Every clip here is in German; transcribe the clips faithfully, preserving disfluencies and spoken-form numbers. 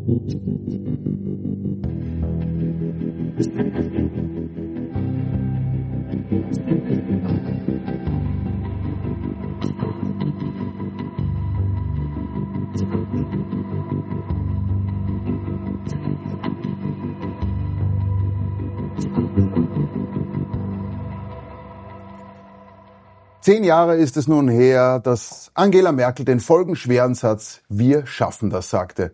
Zehn Jahre ist es nun her, dass Angela Merkel den folgenschweren Satz „Wir schaffen das“ sagte.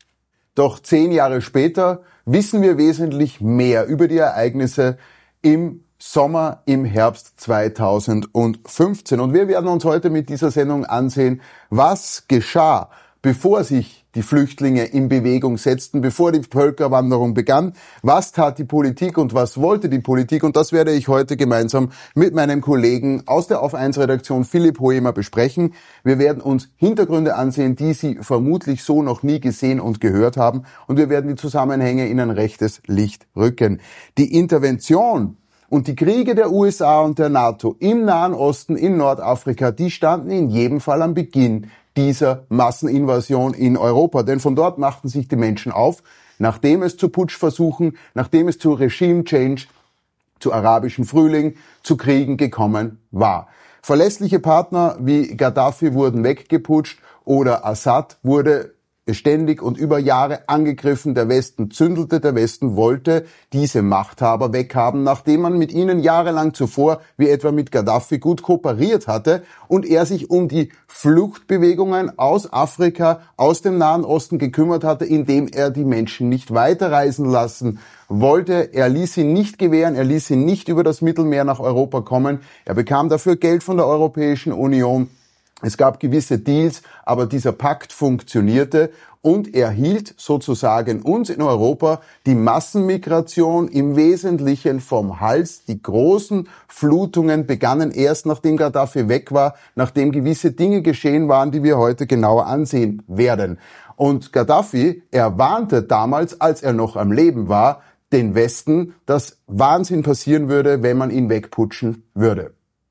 Doch zehn Jahre später wissen wir wesentlich mehr über die Ereignisse im Sommer, im Herbst zweitausendfünfzehn. Und wir werden uns heute mit dieser Sendung ansehen, was geschah, bevor sich die Flüchtlinge in Bewegung setzten, bevor die Völkerwanderung begann. Was tat die Politik und was wollte die Politik? Und das werde ich heute gemeinsam mit meinem Kollegen aus der Auf eins Redaktion Philipp Hoemer besprechen. Wir werden uns Hintergründe ansehen, die Sie vermutlich so noch nie gesehen und gehört haben. Und wir werden die Zusammenhänge in ein rechtes Licht rücken. Die Intervention und die Kriege der U S A und der NATO im Nahen Osten, in Nordafrika, die standen in jedem Fall am Beginn dieser Masseninvasion in Europa. Denn von dort machten sich die Menschen auf, nachdem es zu Putschversuchen, nachdem es zu Regime Change, zu arabischen Frühling, zu Kriegen gekommen war. Verlässliche Partner wie Gaddafi wurden weggeputscht oder Assad wurde ständig und über Jahre angegriffen. Der Westen zündelte, der Westen wollte diese Machthaber weghaben, nachdem man mit ihnen jahrelang zuvor, wie etwa mit Gaddafi, gut kooperiert hatte und er sich um die Fluchtbewegungen aus Afrika, aus dem Nahen Osten gekümmert hatte, indem er die Menschen nicht weiterreisen lassen wollte. Er ließ sie nicht gewähren, er ließ sie nicht über das Mittelmeer nach Europa kommen. Er bekam dafür Geld von der Europäischen Union. Es gab gewisse Deals, aber dieser Pakt funktionierte und er hielt sozusagen uns in Europa die Massenmigration im Wesentlichen vom Hals. Die großen Flutungen begannen erst, nachdem Gaddafi weg war, nachdem gewisse Dinge geschehen waren, die wir heute genauer ansehen werden. Und Gaddafi, er warnte damals, als er noch am Leben war, den Westen, dass Wahnsinn passieren würde, wenn man ihn wegputschen würde.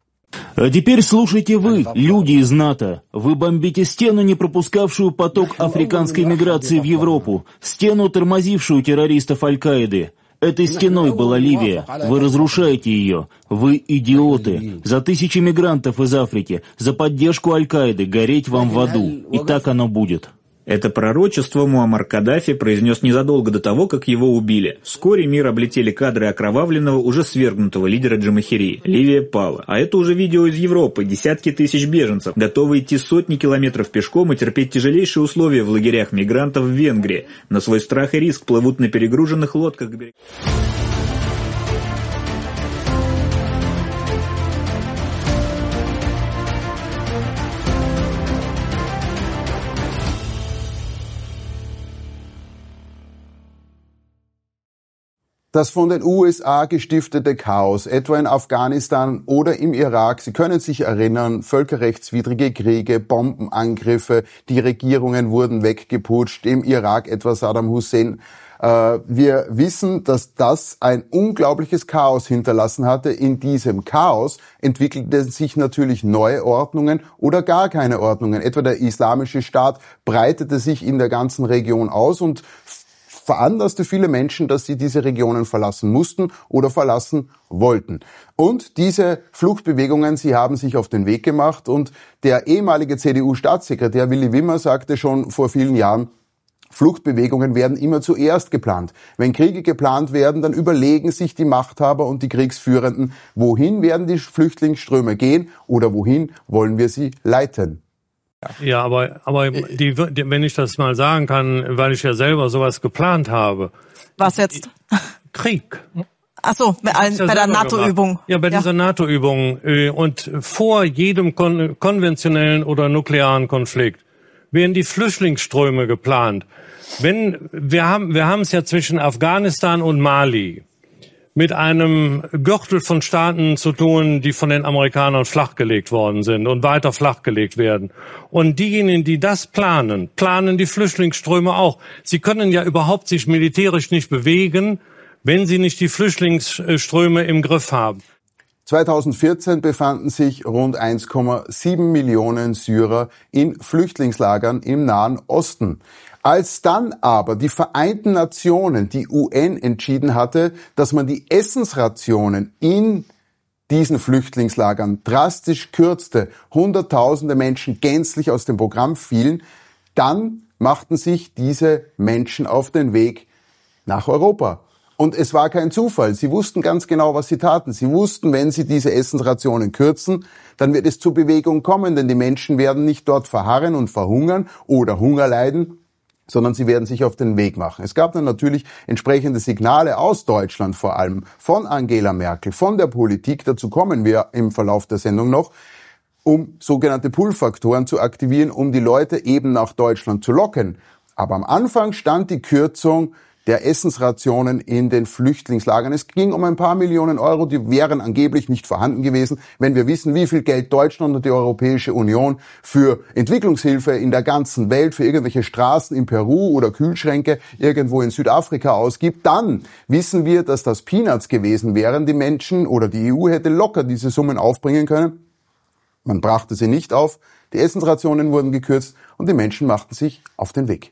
Теперь слушайте вы, люди из НАТО. Вы бомбите стену, не пропускавшую поток африканской миграции в Европу, стену, тормозившую террористов Аль-Каиды. Этой стеной была Ливия. Вы разрушаете ее. Вы идиоты. За тысячи мигрантов из Африки, за поддержку Аль-Каиды гореть вам в аду. И так оно будет. Это пророчество Муаммар Каддафи произнес незадолго до того, как его убили. Вскоре мир облетели кадры окровавленного, уже свергнутого лидера Джамахирии. Ливия пала. А это уже видео из Европы. Десятки тысяч беженцев, готовы идти сотни километров пешком и терпеть тяжелейшие условия в лагерях мигрантов в Венгрии. На свой страх и риск плывут на перегруженных лодках к берегу. Das von den U S A gestiftete Chaos, etwa in Afghanistan oder im Irak, Sie können sich erinnern, völkerrechtswidrige Kriege, Bombenangriffe, die Regierungen wurden weggeputscht, im Irak etwa Saddam Hussein. Wir wissen, dass das ein unglaubliches Chaos hinterlassen hatte. In diesem Chaos entwickelten sich natürlich neue Ordnungen oder gar keine Ordnungen. Etwa der Islamische Staat breitete sich in der ganzen Region aus und veranlasste viele Menschen, dass sie diese Regionen verlassen mussten oder verlassen wollten. Und diese Fluchtbewegungen, sie haben sich auf den Weg gemacht und der ehemalige C D U-Staatssekretär Willy Wimmer sagte schon vor vielen Jahren, Fluchtbewegungen werden immer zuerst geplant. Wenn Kriege geplant werden, dann überlegen sich die Machthaber und die Kriegsführenden, wohin werden die Flüchtlingsströme gehen oder wohin wollen wir sie leiten. Ja, aber, aber die, die, wenn ich das mal sagen kann, weil ich ja selber sowas geplant habe. Was jetzt? Krieg. Ach so, bei, ja bei der NATO-Übung. Ja, bei ja. dieser NATO-Übung. Und vor jedem kon- konventionellen oder nuklearen Konflikt werden die Flüchtlingsströme geplant. Wenn, wir haben, wir haben es ja zwischen Afghanistan und Mali mit einem Gürtel von Staaten zu tun, die von den Amerikanern flachgelegt worden sind und weiter flachgelegt werden. Und diejenigen, die das planen, planen die Flüchtlingsströme auch. Sie können ja überhaupt sich militärisch nicht bewegen, wenn sie nicht die Flüchtlingsströme im Griff haben. zweitausendvierzehn befanden sich rund eins Komma sieben Millionen Syrer in Flüchtlingslagern im Nahen Osten. Als dann aber die Vereinten Nationen, die U N, entschieden hatte, dass man die Essensrationen in diesen Flüchtlingslagern drastisch kürzte, Hunderttausende Menschen gänzlich aus dem Programm fielen, dann machten sich diese Menschen auf den Weg nach Europa. Und es war kein Zufall. Sie wussten ganz genau, was sie taten. Sie wussten, wenn sie diese Essensrationen kürzen, dann wird es zu Bewegung kommen, denn die Menschen werden nicht dort verharren und verhungern oder Hunger leiden, sondern sie werden sich auf den Weg machen. Es gab dann natürlich entsprechende Signale aus Deutschland vor allem, von Angela Merkel, von der Politik, dazu kommen wir im Verlauf der Sendung noch, um sogenannte Pull-Faktoren zu aktivieren, um die Leute eben nach Deutschland zu locken. Aber am Anfang stand die Kürzung der Essensrationen in den Flüchtlingslagern. Es ging um ein paar Millionen Euro, die wären angeblich nicht vorhanden gewesen, wenn wir wissen, wie viel Geld Deutschland und die Europäische Union für Entwicklungshilfe in der ganzen Welt, für irgendwelche Straßen in Peru oder Kühlschränke irgendwo in Südafrika ausgibt. Dann wissen wir, dass das Peanuts gewesen wären. Die Menschen oder die E U hätte locker diese Summen aufbringen können. Man brachte sie nicht auf, die Essensrationen wurden gekürzt und die Menschen machten sich auf den Weg.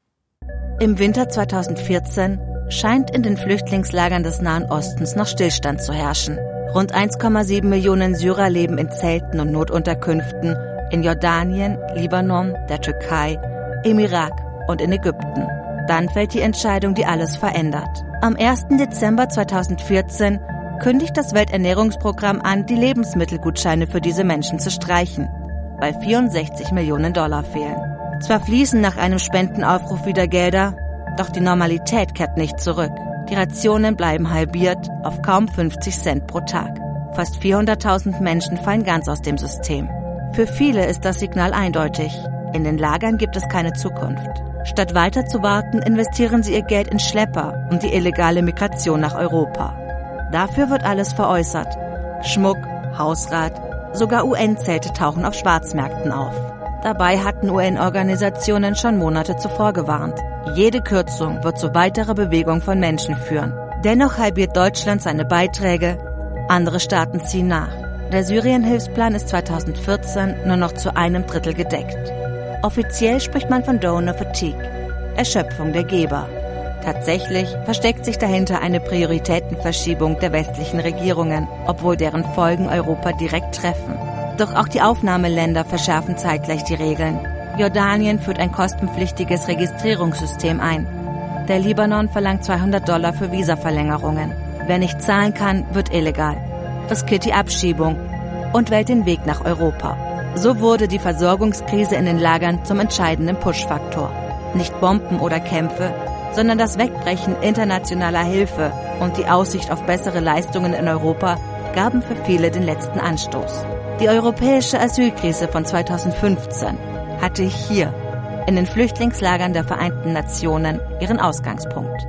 Im Winter zweitausendvierzehn scheint in den Flüchtlingslagern des Nahen Ostens noch Stillstand zu herrschen. Rund eins Komma sieben Millionen Syrer leben in Zelten und Notunterkünften in Jordanien, Libanon, der Türkei, im Irak und in Ägypten. Dann fällt die Entscheidung, die alles verändert. Am ersten Dezember zweitausendvierzehn kündigt das Welternährungsprogramm an, die Lebensmittelgutscheine für diese Menschen zu streichen, weil vierundsechzig Millionen Dollar fehlen. Zwar fließen nach einem Spendenaufruf wieder Gelder, doch die Normalität kehrt nicht zurück. Die Rationen bleiben halbiert auf kaum fünfzig Cent pro Tag. Fast vierhunderttausend Menschen fallen ganz aus dem System. Für viele ist das Signal eindeutig. In den Lagern gibt es keine Zukunft. Statt weiter zu warten, investieren sie ihr Geld in Schlepper und die illegale Migration nach Europa. Dafür wird alles veräußert. Schmuck, Hausrat, sogar U N-Zelte tauchen auf Schwarzmärkten auf. Dabei hatten U N-Organisationen schon Monate zuvor gewarnt. Jede Kürzung wird zu weiterer Bewegung von Menschen führen. Dennoch halbiert Deutschland seine Beiträge, andere Staaten ziehen nach. Der Syrien-Hilfsplan ist zweitausendvierzehn nur noch zu einem Drittel gedeckt. Offiziell spricht man von Donor Fatigue, Erschöpfung der Geber. Tatsächlich versteckt sich dahinter eine Prioritätenverschiebung der westlichen Regierungen, obwohl deren Folgen Europa direkt treffen. Doch auch die Aufnahmeländer verschärfen zeitgleich die Regeln. Jordanien führt ein kostenpflichtiges Registrierungssystem ein. Der Libanon verlangt zweihundert Dollar für Visaverlängerungen. Wer nicht zahlen kann, wird illegal, riskiert die Abschiebung und wählt den Weg nach Europa. So wurde die Versorgungskrise in den Lagern zum entscheidenden Push-Faktor. Nicht Bomben oder Kämpfe, sondern das Wegbrechen internationaler Hilfe und die Aussicht auf bessere Leistungen in Europa gaben für viele den letzten Anstoß. Die europäische Asylkrise von zweitausendfünfzehn hatte hier, in den Flüchtlingslagern der Vereinten Nationen, ihren Ausgangspunkt.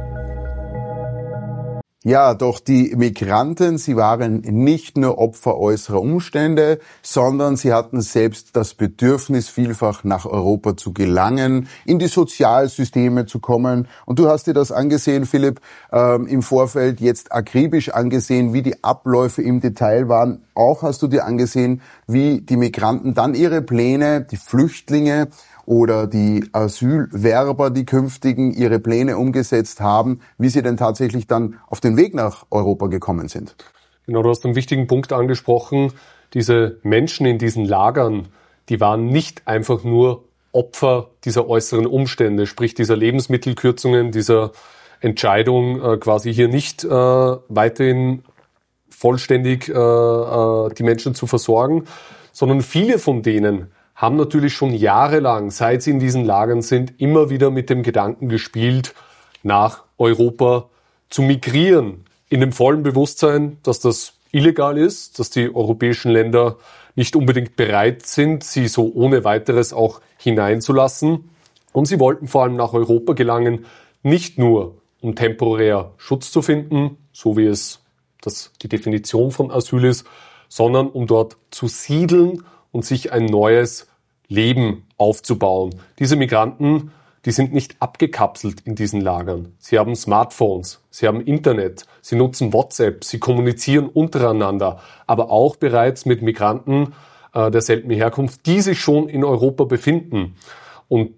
Ja, doch die Migranten, sie waren nicht nur Opfer äußerer Umstände, sondern sie hatten selbst das Bedürfnis, vielfach nach Europa zu gelangen, in die Sozialsysteme zu kommen. Und du hast dir das angesehen, Philipp, ähm, im Vorfeld jetzt akribisch angesehen, wie die Abläufe im Detail waren. Auch hast du dir angesehen, wie die Migranten dann ihre Pläne, die Flüchtlinge oder die Asylwerber, die künftigen, ihre Pläne umgesetzt haben, wie sie denn tatsächlich dann auf den Weg nach Europa gekommen sind. Genau, du hast einen wichtigen Punkt angesprochen. Diese Menschen in diesen Lagern, die waren nicht einfach nur Opfer dieser äußeren Umstände, sprich dieser Lebensmittelkürzungen, dieser Entscheidung, äh, quasi hier nicht äh, weiterhin vollständig äh, äh, die Menschen zu versorgen, sondern viele von denen haben natürlich schon jahrelang, seit sie in diesen Lagern sind, immer wieder mit dem Gedanken gespielt, nach Europa zu migrieren. In dem vollen Bewusstsein, dass das illegal ist, dass die europäischen Länder nicht unbedingt bereit sind, sie so ohne weiteres auch hineinzulassen. Und sie wollten vor allem nach Europa gelangen, nicht nur um temporär Schutz zu finden, so wie es das die Definition von Asyl ist, sondern um dort zu siedeln und sich ein neues Leben aufzubauen. Diese Migranten, die sind nicht abgekapselt in diesen Lagern. Sie haben Smartphones, sie haben Internet, sie nutzen WhatsApp, sie kommunizieren untereinander, aber auch bereits mit Migranten äh, derselben Herkunft, die sich schon in Europa befinden. Und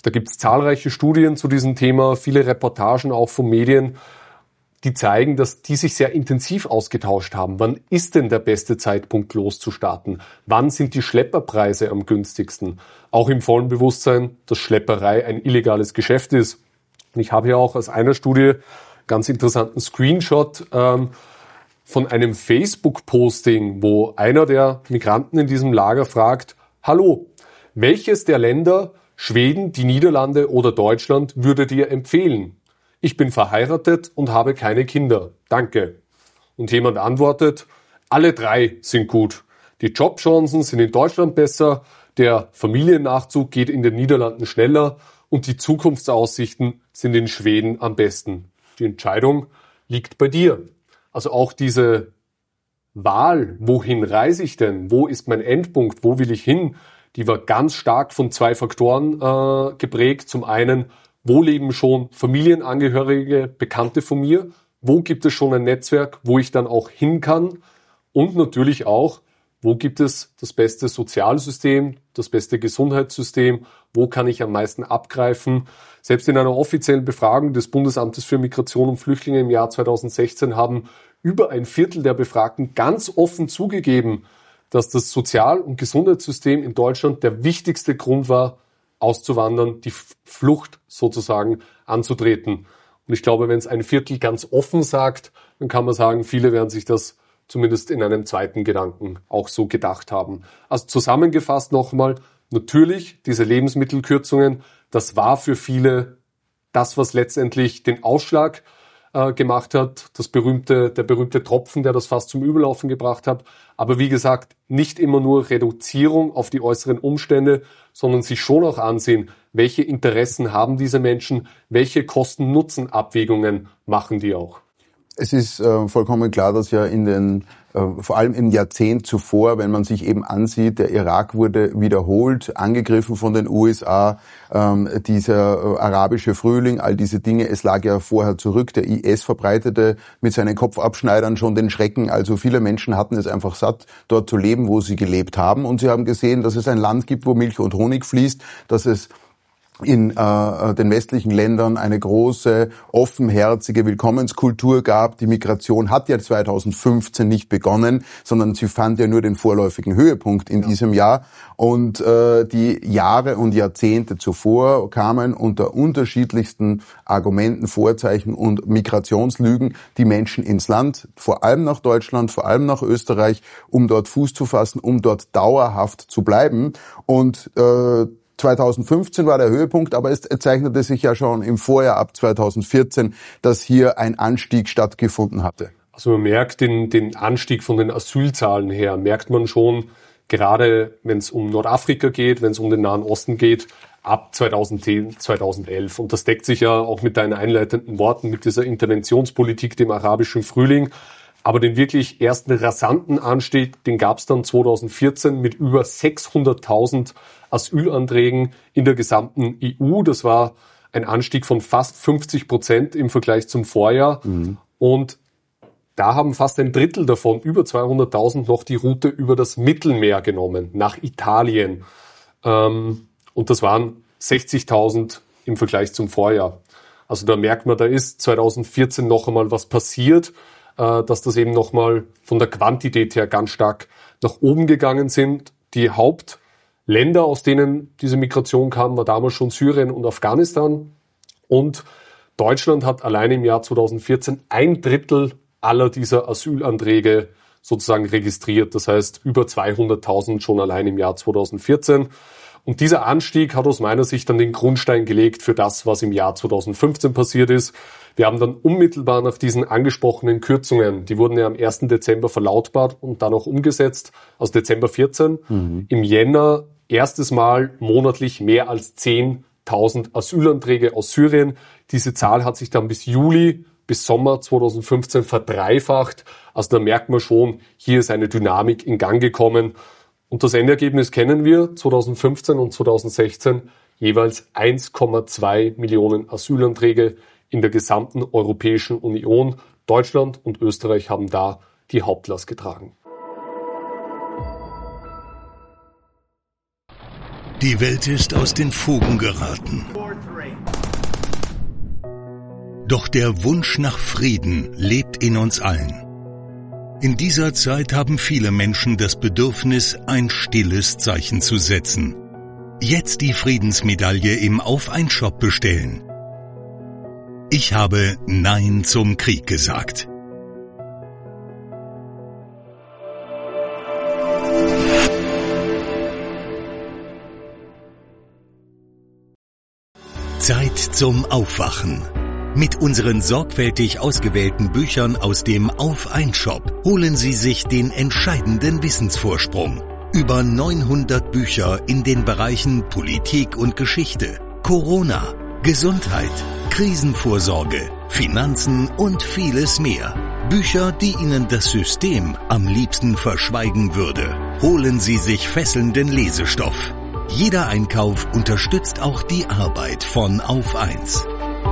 Da gibt es zahlreiche Studien zu diesem Thema, viele Reportagen auch von Medien, die zeigen, dass die sich sehr intensiv ausgetauscht haben. Wann ist denn der beste Zeitpunkt loszustarten? Wann sind die Schlepperpreise am günstigsten? Auch im vollen Bewusstsein, dass Schlepperei ein illegales Geschäft ist. Und ich habe hier auch aus einer Studie ganz interessanten Screenshot ähm, von einem Facebook-Posting, wo einer der Migranten in diesem Lager fragt, hallo, welches der Länder, Schweden, die Niederlande oder Deutschland, würde dir empfehlen? Ich bin verheiratet und habe keine Kinder. Danke. Und jemand antwortet, alle drei sind gut. Die Jobchancen sind in Deutschland besser, der Familiennachzug geht in den Niederlanden schneller und die Zukunftsaussichten sind in Schweden am besten. Die Entscheidung liegt bei dir. Also auch diese Wahl, wohin reise ich denn? Wo ist mein Endpunkt? Wo will ich hin? Die war ganz stark von zwei Faktoren äh, geprägt. Zum einen, wo leben schon Familienangehörige, Bekannte von mir? Wo gibt es schon ein Netzwerk, wo ich dann auch hin kann? Und natürlich auch, wo gibt es das beste Sozialsystem, das beste Gesundheitssystem? Wo kann ich am meisten abgreifen? Selbst in einer offiziellen Befragung des Bundesamtes für Migration und Flüchtlinge im Jahr zweitausendsechzehn haben über ein Viertel der Befragten ganz offen zugegeben, dass das Sozial- und Gesundheitssystem in Deutschland der wichtigste Grund war, auszuwandern, die Flucht sozusagen anzutreten. Und ich glaube, wenn es ein Viertel ganz offen sagt, dann kann man sagen, viele werden sich das zumindest in einem zweiten Gedanken auch so gedacht haben. Also zusammengefasst nochmal, natürlich diese Lebensmittelkürzungen, das war für viele das, was letztendlich den Ausschlag äh, gemacht hat, das berühmte, der berühmte Tropfen, der das fast zum Überlaufen gebracht hat. Aber wie gesagt, nicht immer nur Reduzierung auf die äußeren Umstände, sondern sich schon auch ansehen, welche Interessen haben diese Menschen, welche Kosten-Nutzen-Abwägungen machen die auch. Es ist äh, vollkommen klar, dass ja in den, äh, vor allem im Jahrzehnt zuvor, wenn man sich eben ansieht, der Irak wurde wiederholt angegriffen von den U S A, ähm, dieser äh, arabische Frühling, all diese Dinge, es lag ja vorher zurück. Der I S verbreitete mit seinen Kopfabschneidern schon den Schrecken. Also viele Menschen hatten es einfach satt, dort zu leben, wo sie gelebt haben. Und sie haben gesehen, dass es ein Land gibt, wo Milch und Honig fließt, dass es in äh, den westlichen Ländern eine große, offenherzige Willkommenskultur gab. Die Migration hat ja zweitausendfünfzehn nicht begonnen, sondern sie fand ja nur den vorläufigen Höhepunkt in ja. diesem Jahr. Und äh, die Jahre und Jahrzehnte zuvor kamen unter unterschiedlichsten Argumenten, Vorzeichen und Migrationslügen die Menschen ins Land, vor allem nach Deutschland, vor allem nach Österreich, um dort Fuß zu fassen, um dort dauerhaft zu bleiben. Und äh, zweitausendfünfzehn war der Höhepunkt, aber es zeichnete sich ja schon im Vorjahr ab zweitausendvierzehn, dass hier ein Anstieg stattgefunden hatte. Also man merkt den, den Anstieg von den Asylzahlen her, merkt man schon, gerade wenn es um Nordafrika geht, wenn es um den Nahen Osten geht, ab zweitausendzehn, zweitausendelf. Und das deckt sich ja auch mit deinen einleitenden Worten, mit dieser Interventionspolitik, dem arabischen Frühling. Aber den wirklich ersten rasanten Anstieg, den gab es dann zweitausendvierzehn mit über sechshunderttausend Asylanträgen in der gesamten E U. Das war ein Anstieg von fast fünfzig Prozent im Vergleich zum Vorjahr. Mhm. Und da haben fast ein Drittel davon, über zweihunderttausend, noch die Route über das Mittelmeer genommen, nach Italien. Und das waren sechzigtausend im Vergleich zum Vorjahr. Also da merkt man, da ist zweitausendvierzehn noch einmal was passiert, dass das eben nochmal von der Quantität her ganz stark nach oben gegangen sind. Die Hauptländer, aus denen diese Migration kam, war damals schon Syrien und Afghanistan. Und Deutschland hat allein im Jahr zweitausendvierzehn ein Drittel aller dieser Asylanträge sozusagen registriert. Das heißt über zweihunderttausend schon allein im Jahr zweitausendvierzehn. Und dieser Anstieg hat aus meiner Sicht dann den Grundstein gelegt für das, was im Jahr zweitausendfünfzehn passiert ist. Wir haben dann unmittelbar nach diesen angesprochenen Kürzungen, die wurden ja am ersten Dezember verlautbart und dann auch umgesetzt, also Dezember vierzehn, mhm. im Jänner erstes Mal monatlich mehr als zehntausend Asylanträge aus Syrien. Diese Zahl hat sich dann bis Juli, bis Sommer zweitausendfünfzehn verdreifacht. Also da merkt man schon, hier ist eine Dynamik in Gang gekommen. Und das Endergebnis kennen wir, zweitausendfünfzehn und zweitausendsechzehn, jeweils eins Komma zwei Millionen Asylanträge in der gesamten Europäischen Union. Deutschland und Österreich haben da die Hauptlast getragen. Die Welt ist aus den Fugen geraten. Doch der Wunsch nach Frieden lebt in uns allen. In dieser Zeit haben viele Menschen das Bedürfnis, ein stilles Zeichen zu setzen. Jetzt die Friedensmedaille im Auf-ein-Shop bestellen. Ich habe Nein zum Krieg gesagt. Zeit zum Aufwachen. Mit unseren sorgfältig ausgewählten Büchern aus dem Auf-ein-Shop holen Sie sich den entscheidenden Wissensvorsprung. Über neunhundert Bücher in den Bereichen Politik und Geschichte, Corona, Gesundheit, Krisenvorsorge, Finanzen und vieles mehr. Bücher, die Ihnen das System am liebsten verschweigen würde. Holen Sie sich fesselnden Lesestoff. Jeder Einkauf unterstützt auch die Arbeit von Auf eins.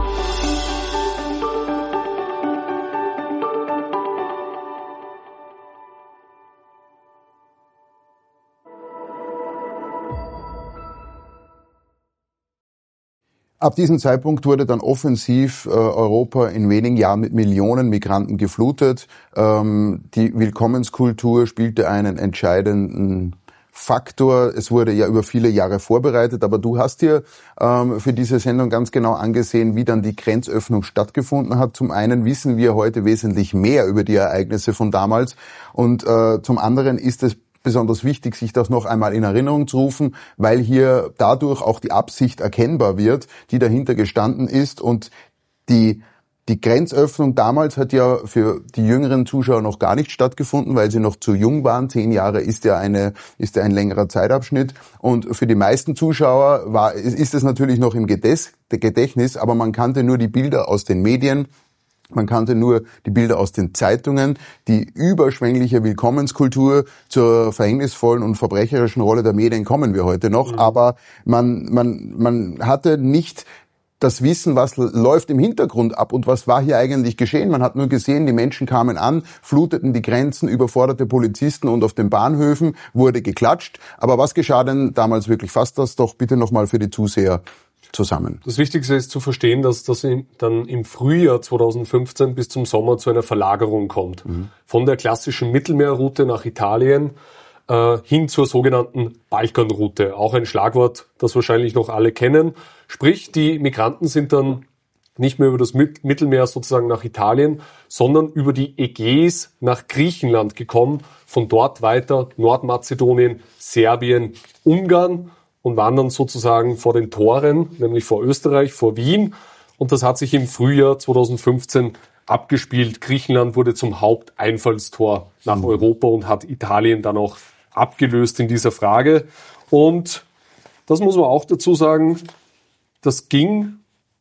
Ab diesem Zeitpunkt wurde dann offensiv äh, Europa in wenigen Jahren mit Millionen Migranten geflutet. Ähm, die Willkommenskultur spielte einen entscheidenden Faktor. Es wurde ja über viele Jahre vorbereitet, aber du hast dir ähm, für diese Sendung ganz genau angesehen, wie dann die Grenzöffnung stattgefunden hat. Zum einen wissen wir heute wesentlich mehr über die Ereignisse von damals und äh, zum anderen ist es besonders wichtig, sich das noch einmal in Erinnerung zu rufen, weil hier dadurch auch die Absicht erkennbar wird, die dahinter gestanden ist. Und die die Grenzöffnung damals hat ja für die jüngeren Zuschauer noch gar nicht stattgefunden, weil sie noch zu jung waren. Zehn Jahre ist ja eine ist ja ein längerer Zeitabschnitt. Und für die meisten Zuschauer war ist es natürlich noch im Gedächtnis, aber man kannte nur die Bilder aus den Medien. Man kannte nur die Bilder aus den Zeitungen, die überschwängliche Willkommenskultur. Zur verhängnisvollen und verbrecherischen Rolle der Medien kommen wir heute noch. Mhm. Aber man, man, man hatte nicht das Wissen, was läuft im Hintergrund ab und was war hier eigentlich geschehen. Man hat nur gesehen, die Menschen kamen an, fluteten die Grenzen, überforderte Polizisten und auf den Bahnhöfen wurde geklatscht. Aber was geschah denn damals wirklich? Fasst das doch bitte nochmal für die Zuseher zusammen. Das Wichtigste ist zu verstehen, dass das dann im Frühjahr zweitausendfünfzehn bis zum Sommer zu einer Verlagerung kommt. Mhm. Von der klassischen Mittelmeerroute nach Italien äh, hin zur sogenannten Balkanroute. Auch ein Schlagwort, das wahrscheinlich noch alle kennen. Sprich, die Migranten sind dann nicht mehr über das Mittelmeer sozusagen nach Italien, sondern über die Ägäis nach Griechenland gekommen. Von dort weiter Nordmazedonien, Serbien, Ungarn. Und waren dann sozusagen vor den Toren, nämlich vor Österreich, vor Wien. Und das hat sich im Frühjahr zweitausendfünfzehn abgespielt. Griechenland wurde zum Haupteinfallstor nach mhm. Europa und hat Italien dann auch abgelöst in dieser Frage. Und das muss man auch dazu sagen, das ging,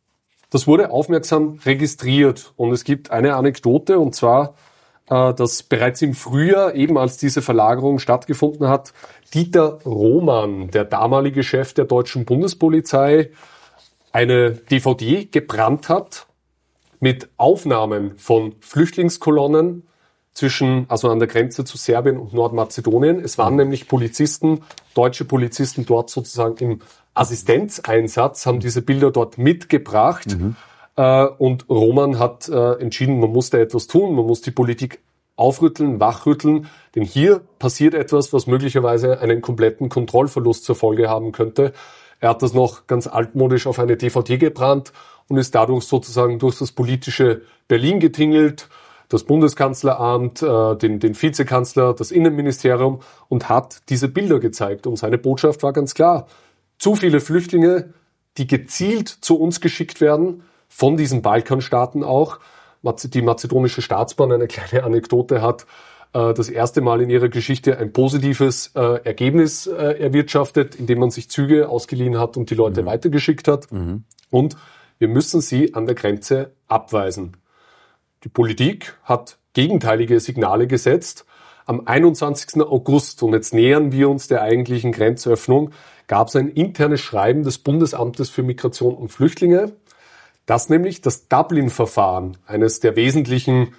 das wurde aufmerksam registriert. Und es gibt eine Anekdote, und zwar, dass bereits im Frühjahr, eben als diese Verlagerung stattgefunden hat, Dieter Roman, der damalige Chef der deutschen Bundespolizei, eine D V D gebrannt hat mit Aufnahmen von Flüchtlingskolonnen zwischen, also an der Grenze zu Serbien und Nordmazedonien. Es waren nämlich Polizisten, deutsche Polizisten dort sozusagen im Assistenzeinsatz, haben diese Bilder dort mitgebracht. Mhm. Und Roman hat entschieden, man muss da etwas tun, man muss die Politik aufrütteln, wachrütteln, denn hier passiert etwas, was möglicherweise einen kompletten Kontrollverlust zur Folge haben könnte. Er hat das noch ganz altmodisch auf eine D V D gebrannt und ist dadurch sozusagen durch das politische Berlin getingelt, das Bundeskanzleramt, den, den Vizekanzler, das Innenministerium und hat diese Bilder gezeigt. Und seine Botschaft war ganz klar: Zu viele Flüchtlinge, die gezielt zu uns geschickt werden, von diesen Balkanstaaten auch. Die mazedonische Staatsbahn, eine kleine Anekdote, hat äh, das erste Mal in ihrer Geschichte ein positives äh, Ergebnis äh, erwirtschaftet, indem man sich Züge ausgeliehen hat und die Leute mhm. weitergeschickt hat. Mhm. Und wir müssen sie an der Grenze abweisen. Die Politik hat gegenteilige Signale gesetzt. Am einundzwanzigsten August, und jetzt nähern wir uns der eigentlichen Grenzöffnung, gab es ein internes Schreiben des Bundesamtes für Migration und Flüchtlinge, dass nämlich das Dublin-Verfahren, eines der wesentlichen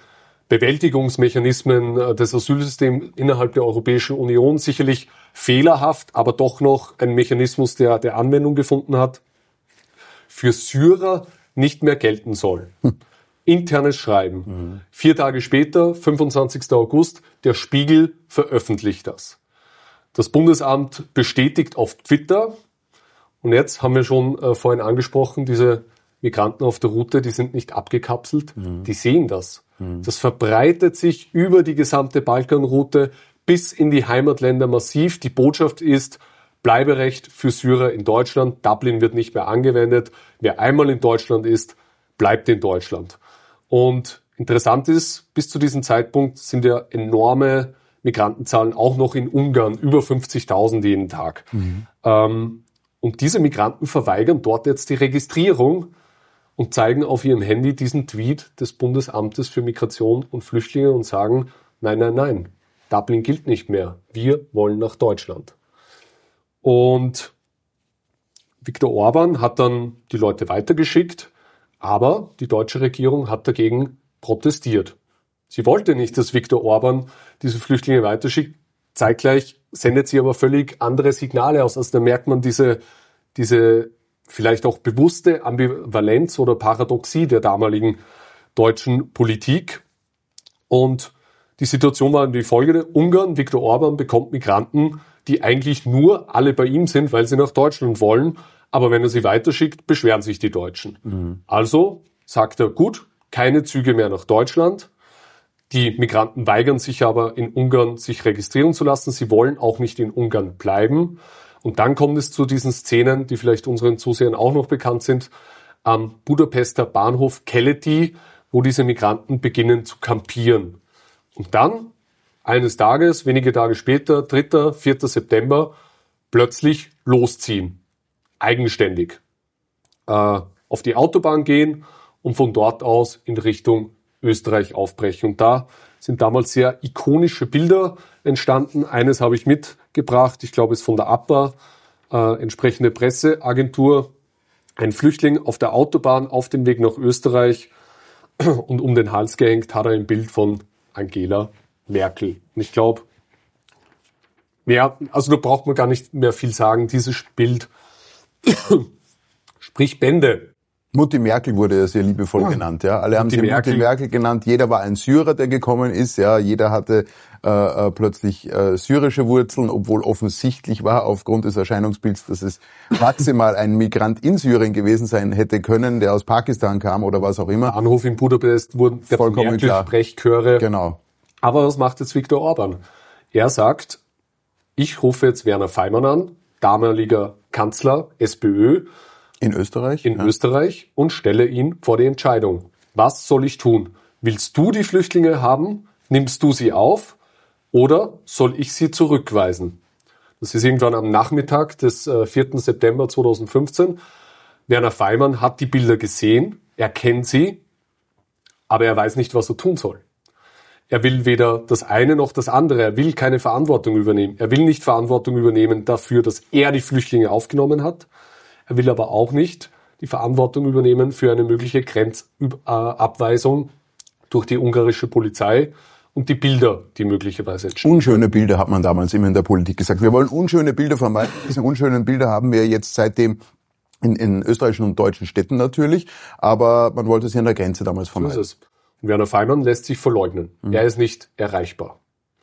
Bewältigungsmechanismen des Asylsystems innerhalb der Europäischen Union sicherlich fehlerhaft, aber doch noch ein Mechanismus, der, der Anwendung gefunden hat, für Syrer nicht mehr gelten soll. Hm. Internes Schreiben. Mhm. Vier Tage später, fünfundzwanzigster August, der Spiegel veröffentlicht das. Das Bundesamt bestätigt auf Twitter, und jetzt haben wir schon äh, vorhin angesprochen, diese Migranten auf der Route, die sind nicht abgekapselt, mhm. die sehen das. Mhm. Das verbreitet sich über die gesamte Balkanroute bis in die Heimatländer massiv. Die Botschaft ist, Bleiberecht für Syrer in Deutschland, Dublin wird nicht mehr angewendet. Wer einmal in Deutschland ist, bleibt in Deutschland. Und interessant ist, bis zu diesem Zeitpunkt sind ja enorme Migrantenzahlen auch noch in Ungarn, über fünfzigtausend jeden Tag. Mhm. Ähm, und diese Migranten verweigern dort jetzt die Registrierung und zeigen auf ihrem Handy diesen Tweet des Bundesamtes für Migration und Flüchtlinge und sagen, nein, nein, nein, Dublin gilt nicht mehr. Wir wollen nach Deutschland. Und Viktor Orban hat dann die Leute weitergeschickt, aber die deutsche Regierung hat dagegen protestiert. Sie wollte nicht, dass Viktor Orban diese Flüchtlinge weiterschickt. Zeitgleich sendet sie aber völlig andere Signale aus. Also da merkt man diese, diese vielleicht auch bewusste Ambivalenz oder Paradoxie der damaligen deutschen Politik. Und die Situation war die folgende. Ungarn, Viktor Orban bekommt Migranten, die eigentlich nur alle bei ihm sind, weil sie nach Deutschland wollen. Aber wenn er sie weiterschickt, beschweren sich die Deutschen. Mhm. Also sagt er, gut, keine Züge mehr nach Deutschland. Die Migranten weigern sich aber in Ungarn, sich registrieren zu lassen. Sie wollen auch nicht in Ungarn bleiben. Und dann kommt es zu diesen Szenen, die vielleicht unseren Zusehern auch noch bekannt sind, am Budapester Bahnhof Keleti, wo diese Migranten beginnen zu kampieren. Und dann, eines Tages, wenige Tage später, dritter, vierter September, plötzlich losziehen. Eigenständig. Äh, auf die Autobahn gehen und von dort aus in Richtung Österreich aufbrechen. Und da sind damals sehr ikonische Bilder entstanden. Eines habe ich mitgebracht, ich glaube, es ist von der A P A, äh, entsprechende Presseagentur. Ein Flüchtling auf der Autobahn auf dem Weg nach Österreich und um den Hals gehängt hat er ein Bild von Angela Merkel. Und ich glaube, ja, also da braucht man gar nicht mehr viel sagen. Dieses Bild spricht Bände. Mutti Merkel wurde ja sehr liebevoll ja. genannt, ja. Alle haben sie Merkel. Mutti Merkel genannt. Jeder war ein Syrer, der gekommen ist, ja. Jeder hatte äh, äh, plötzlich äh, syrische Wurzeln, obwohl offensichtlich war aufgrund des Erscheinungsbilds, dass es maximal ein Migrant in Syrien gewesen sein hätte können, der aus Pakistan kam oder was auch immer. Anruf in Budapest wurden vollkommen klar. Sprechchöre. Genau. Aber was macht jetzt Viktor Orban? Er sagt, ich rufe jetzt Werner Faymann an, damaliger Kanzler, SPÖ, In Österreich? In ja. Österreich und stelle ihn vor die Entscheidung. Was soll ich tun? Willst du die Flüchtlinge haben? Nimmst du sie auf? Oder soll ich sie zurückweisen? Das ist irgendwann am Nachmittag des äh, vierten September zweitausendfünfzehn. Werner Faymann hat die Bilder gesehen, er kennt sie, aber er weiß nicht, was er tun soll. Er will weder das eine noch das andere. Er will keine Verantwortung übernehmen. Er will nicht Verantwortung übernehmen dafür, dass er die Flüchtlinge aufgenommen hat. Er will aber auch nicht die Verantwortung übernehmen für eine mögliche Grenzabweisung durch die ungarische Polizei und die Bilder, die möglicherweise entstehen. Unschöne Bilder hat man damals immer in der Politik gesagt. Wir wollen unschöne Bilder vermeiden. Diese unschönen Bilder haben wir jetzt seitdem in, in österreichischen und deutschen Städten natürlich, aber man wollte sie an der Grenze damals vermeiden. So ist es. Und Werner Faymann lässt sich verleugnen. Mhm. Er ist nicht erreichbar.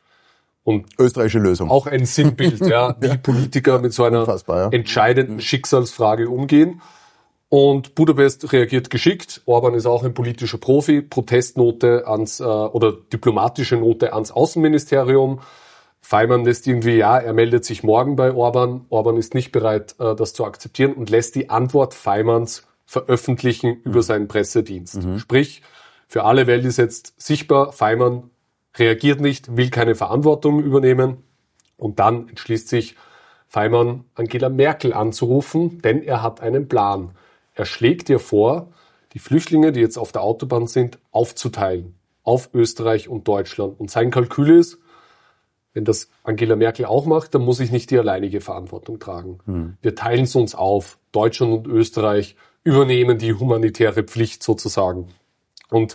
Und österreichische Lösung. Auch ein Sinnbild, ja, wie Politiker mit so einer ja. entscheidenden Schicksalsfrage umgehen. Und Budapest reagiert geschickt. Orban ist auch ein politischer Profi. Protestnote ans äh, oder diplomatische Note ans Außenministerium. Faymann lässt irgendwie, ja, er meldet sich morgen bei Orban. Orban ist nicht bereit, äh, das zu akzeptieren und lässt die Antwort Faymanns veröffentlichen mhm. über seinen Pressedienst. Mhm. Sprich, für alle Welt ist jetzt sichtbar, Faymann reagiert nicht, will keine Verantwortung übernehmen und dann entschließt sich Faymann, Angela Merkel anzurufen, denn er hat einen Plan. Er schlägt ihr vor, die Flüchtlinge, die jetzt auf der Autobahn sind, aufzuteilen auf Österreich und Deutschland. Und sein Kalkül ist, wenn das Angela Merkel auch macht, dann muss ich nicht die alleinige Verantwortung tragen. Hm. Wir teilen es uns auf. Deutschland und Österreich übernehmen die humanitäre Pflicht sozusagen. Und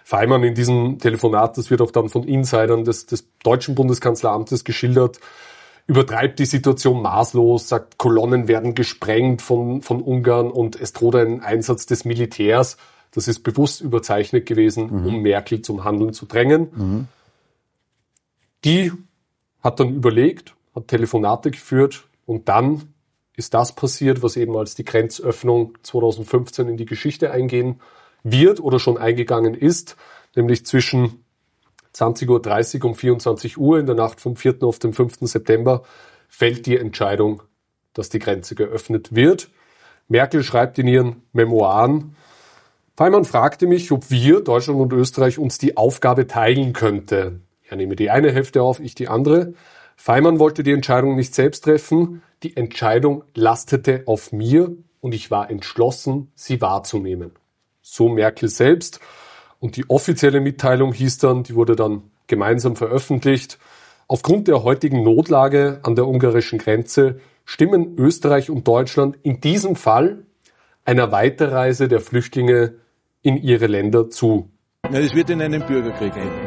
Faymann in diesem Telefonat, das wird auch dann von Insidern des, des deutschen Bundeskanzleramtes geschildert, übertreibt die Situation maßlos, sagt, Kolonnen werden gesprengt von, von Ungarn und es droht ein Einsatz des Militärs. Das ist bewusst überzeichnet gewesen, mhm. um Merkel zum Handeln zu drängen. Mhm. Die hat dann überlegt, hat Telefonate geführt und dann ist das passiert, was eben als die Grenzöffnung zweitausendfünfzehn in die Geschichte eingehen wird oder schon eingegangen ist, nämlich zwischen zwanzig Uhr dreißig und vierundzwanzig Uhr in der Nacht vom vierten auf den fünften September fällt die Entscheidung, dass die Grenze geöffnet wird. Merkel schreibt in ihren Memoiren, Faymann fragte mich, ob wir, Deutschland und Österreich, uns die Aufgabe teilen könnte. Er nehme die eine Hälfte auf, ich die andere. Faymann wollte die Entscheidung nicht selbst treffen. Die Entscheidung lastete auf mir und ich war entschlossen, sie wahrzunehmen. So Merkel selbst. Und die offizielle Mitteilung hieß dann, die wurde dann gemeinsam veröffentlicht. Aufgrund der heutigen Notlage an der ungarischen Grenze stimmen Österreich und Deutschland in diesem Fall einer Weiterreise der Flüchtlinge in ihre Länder zu. Ja, das wird in einem Bürgerkrieg enden.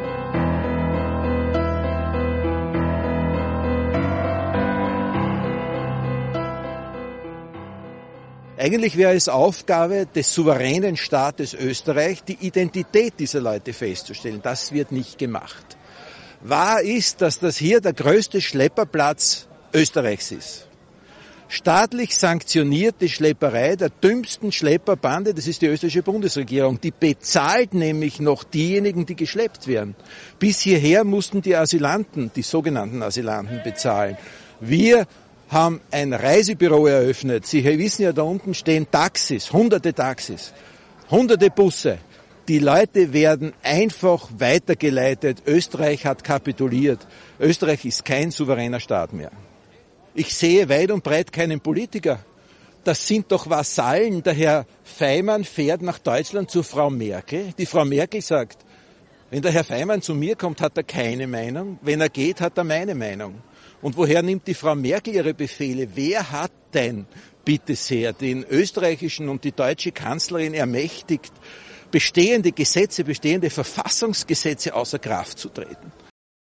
Eigentlich wäre es Aufgabe des souveränen Staates Österreich, die Identität dieser Leute festzustellen. Das wird nicht gemacht. Wahr ist, dass das hier der größte Schlepperplatz Österreichs ist. Staatlich sanktionierte Schlepperei der dümmsten Schlepperbande, das ist die österreichische Bundesregierung. Die bezahlt nämlich noch diejenigen, die geschleppt werden. Bis hierher mussten die Asylanten, die sogenannten Asylanten, bezahlen. Wir haben ein Reisebüro eröffnet. Sie wissen ja, da unten stehen Taxis, hunderte Taxis, hunderte Busse. Die Leute werden einfach weitergeleitet. Österreich hat kapituliert. Österreich ist kein souveräner Staat mehr. Ich sehe weit und breit keinen Politiker. Das sind doch Vasallen. Der Herr Faymann fährt nach Deutschland zu Frau Merkel. Die Frau Merkel sagt, wenn der Herr Faymann zu mir kommt, hat er keine Meinung. Wenn er geht, hat er meine Meinung. Und woher nimmt die Frau Merkel ihre Befehle? Wer hat denn, bitte sehr, den österreichischen und die deutsche Kanzlerin ermächtigt, bestehende Gesetze, bestehende Verfassungsgesetze außer Kraft zu treten?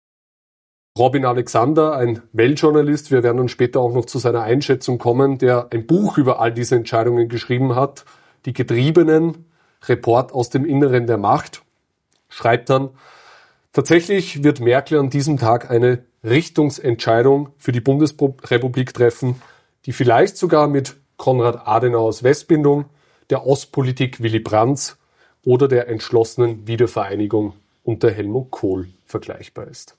Robin Alexander, ein Weltjournalist, wir werden dann später auch noch zu seiner Einschätzung kommen, der ein Buch über all diese Entscheidungen geschrieben hat, Die Getriebenen, Report aus dem Inneren der Macht, schreibt dann, tatsächlich wird Merkel an diesem Tag eine Richtungsentscheidung für die Bundesrepublik treffen, die vielleicht sogar mit Konrad Adenauers Westbindung, der Ostpolitik Willy Brandts oder der entschlossenen Wiedervereinigung unter Helmut Kohl vergleichbar ist.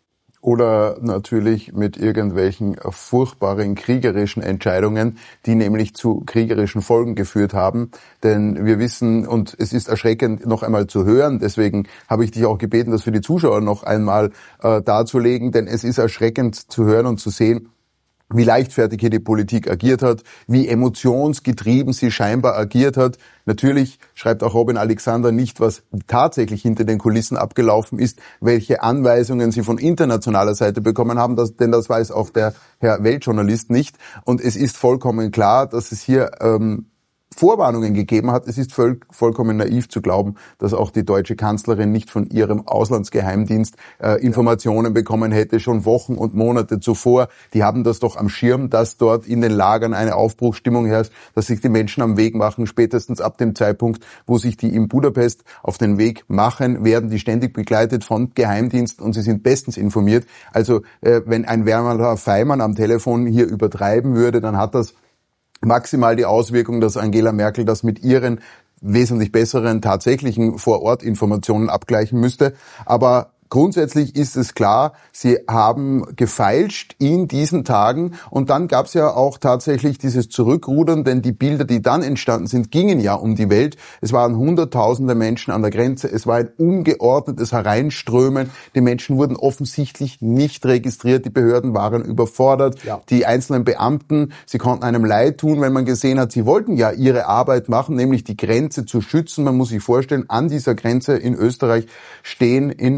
Oder natürlich mit irgendwelchen furchtbaren kriegerischen Entscheidungen, die nämlich zu kriegerischen Folgen geführt haben. Denn wir wissen, und es ist erschreckend noch einmal zu hören, deswegen habe ich dich auch gebeten, das für die Zuschauer noch einmal äh, darzulegen, denn es ist erschreckend zu hören und zu sehen, wie leichtfertig hier die Politik agiert hat, wie emotionsgetrieben sie scheinbar agiert hat. Natürlich schreibt auch Robin Alexander nicht, was tatsächlich hinter den Kulissen abgelaufen ist, welche Anweisungen sie von internationaler Seite bekommen haben, das, denn das weiß auch der Herr Weltjournalist nicht. Und es ist vollkommen klar, dass es hier ähm, Vorwarnungen gegeben hat. Es ist voll, vollkommen naiv zu glauben, dass auch die deutsche Kanzlerin nicht von ihrem Auslandsgeheimdienst äh, Informationen bekommen hätte, schon Wochen und Monate zuvor. Die haben das doch am Schirm, dass dort in den Lagern eine Aufbruchsstimmung herrscht, dass sich die Menschen am Weg machen. Spätestens ab dem Zeitpunkt, wo sich die in Budapest auf den Weg machen, werden die ständig begleitet von Geheimdiensten und sie sind bestens informiert. Also äh, wenn ein Werner Faymann am Telefon hier übertreiben würde, dann hat das maximal die Auswirkung, dass Angela Merkel das mit ihren wesentlich besseren tatsächlichen Vor-Ort-Informationen abgleichen müsste. Aber grundsätzlich ist es klar, sie haben gefeilscht in diesen Tagen und dann gab es ja auch tatsächlich dieses Zurückrudern, denn die Bilder, die dann entstanden sind, gingen ja um die Welt. Es waren hunderttausende Menschen an der Grenze, es war ein ungeordnetes Hereinströmen. Die Menschen wurden offensichtlich nicht registriert, die Behörden waren überfordert, ja. Die einzelnen Beamten, sie konnten einem leid tun, wenn man gesehen hat, sie wollten ja ihre Arbeit machen, nämlich die Grenze zu schützen. Man muss sich vorstellen, an dieser Grenze in Österreich stehen in der Steiermark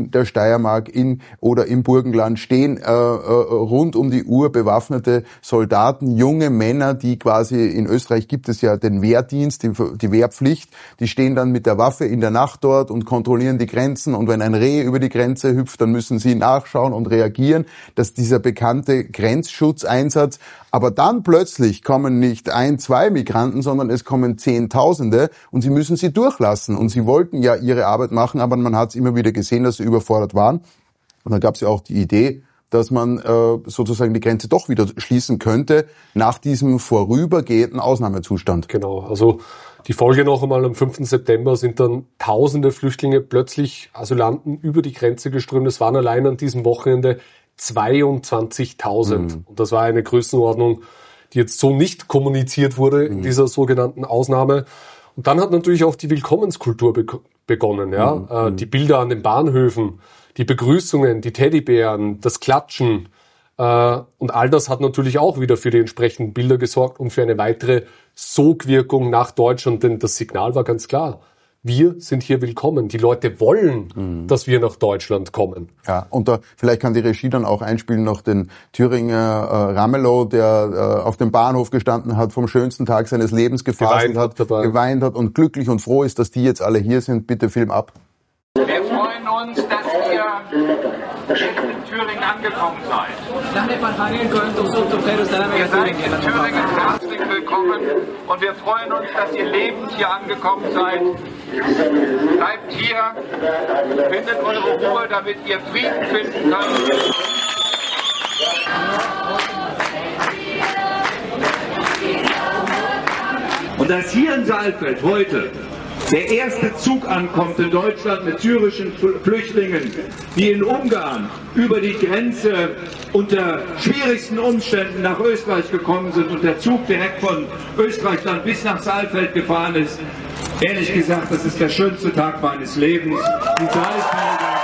Steiermark in oder im Burgenland stehen äh, äh, rund um die Uhr bewaffnete Soldaten, junge Männer, die quasi, in Österreich gibt es ja den Wehrdienst, die, die Wehrpflicht, die stehen dann mit der Waffe in der Nacht dort und kontrollieren die Grenzen, und wenn ein Reh über die Grenze hüpft, dann müssen sie nachschauen und reagieren. Das ist dieser bekannte Grenzschutzeinsatz. Aber dann plötzlich kommen nicht ein, zwei Migranten, sondern es kommen Zehntausende, und sie müssen sie durchlassen. Und sie wollten ja ihre Arbeit machen, aber man hat es immer wieder gesehen, dass sie überfordert waren. Und dann gab es ja auch die Idee, dass man äh, sozusagen die Grenze doch wieder schließen könnte nach diesem vorübergehenden Ausnahmezustand. Genau, also die Folge noch einmal: am fünften September sind dann tausende Flüchtlinge, plötzlich Asylanten, über die Grenze geströmt. Es waren allein an diesem Wochenende zweiundzwanzigtausend. Mhm. Und das war eine Größenordnung, die jetzt so nicht kommuniziert wurde in mhm. dieser sogenannten Ausnahme. Und dann hat natürlich auch die Willkommenskultur be- begonnen. Ja, mhm. äh, die Bilder an den Bahnhöfen, die Begrüßungen, die Teddybären, das Klatschen. Äh, und all das hat natürlich auch wieder für die entsprechenden Bilder gesorgt und für eine weitere Sogwirkung nach Deutschland. Denn das Signal war ganz klar: Wir sind hier willkommen. Die Leute wollen, mhm. dass wir nach Deutschland kommen. Ja, und da vielleicht kann die Regie dann auch einspielen noch den Thüringer äh, Ramelow, der äh, auf dem Bahnhof gestanden hat, vom schönsten Tag seines Lebens gefaselt hat, dabei. geweint hat und glücklich und froh ist, dass die jetzt alle hier sind. Bitte Film ab. Wir freuen uns, dass ihr in Thüringen angekommen seid. Ihr seid in Thüringen herzlich willkommen, und wir freuen uns, dass ihr lebend hier angekommen seid. Bleibt hier, findet eure Ruhe, damit ihr Frieden finden könnt. Und dass hier in Saalfeld heute der erste Zug ankommt in Deutschland mit syrischen Flüchtlingen, die in Ungarn über die Grenze unter schwierigsten Umständen nach Österreich gekommen sind und der Zug direkt von Österreich dann bis nach Saalfeld gefahren ist. Ehrlich gesagt, das ist der schönste Tag meines Lebens. Die Saalfelder.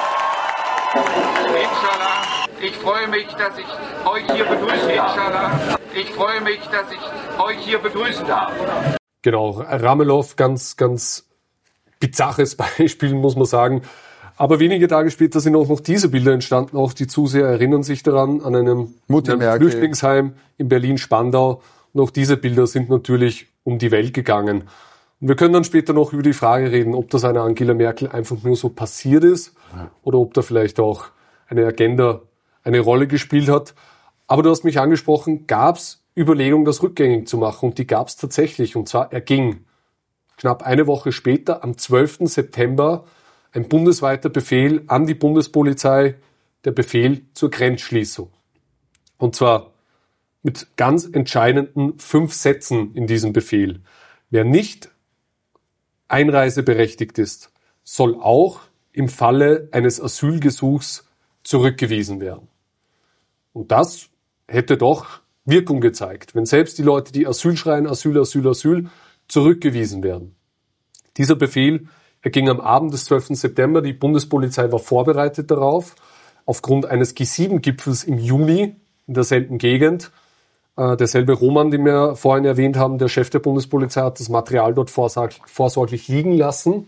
Inshallah, ich freue mich, dass ich euch hier begrüßen darf. Inshallah, ich freue mich, dass ich euch hier begrüßen darf. Genau, Ramelow, ganz, ganz bizarres Beispiel, muss man sagen. Aber wenige Tage später sind auch noch diese Bilder entstanden. Auch die Zuseher erinnern sich daran, an einem, einem Flüchtlingsheim in Berlin-Spandau. Und auch diese Bilder sind natürlich um die Welt gegangen. Und wir können dann später noch über die Frage reden, ob das einer Angela Merkel einfach nur so passiert ist oder ob da vielleicht auch eine Agenda eine Rolle gespielt hat. Aber du hast mich angesprochen, gab es Überlegungen, das rückgängig zu machen. Und die gab es tatsächlich. Und zwar erging knapp eine Woche später, am zwölften September, ein bundesweiter Befehl an die Bundespolizei, der Befehl zur Grenzschließung. Und zwar mit ganz entscheidenden fünf Sätzen in diesem Befehl. Wer nicht einreiseberechtigt ist, soll auch im Falle eines Asylgesuchs zurückgewiesen werden. Und das hätte doch Wirkung gezeigt, wenn selbst die Leute, die Asyl schreien, Asyl, Asyl, Asyl, zurückgewiesen werden. Dieser Befehl erging am Abend des zwölften September. Die Bundespolizei war vorbereitet darauf, aufgrund eines G sieben Gipfels im Juni in derselben Gegend. Äh, derselbe Roman, den wir vorhin erwähnt haben, der Chef der Bundespolizei, hat das Material dort vorsorg- vorsorglich liegen lassen.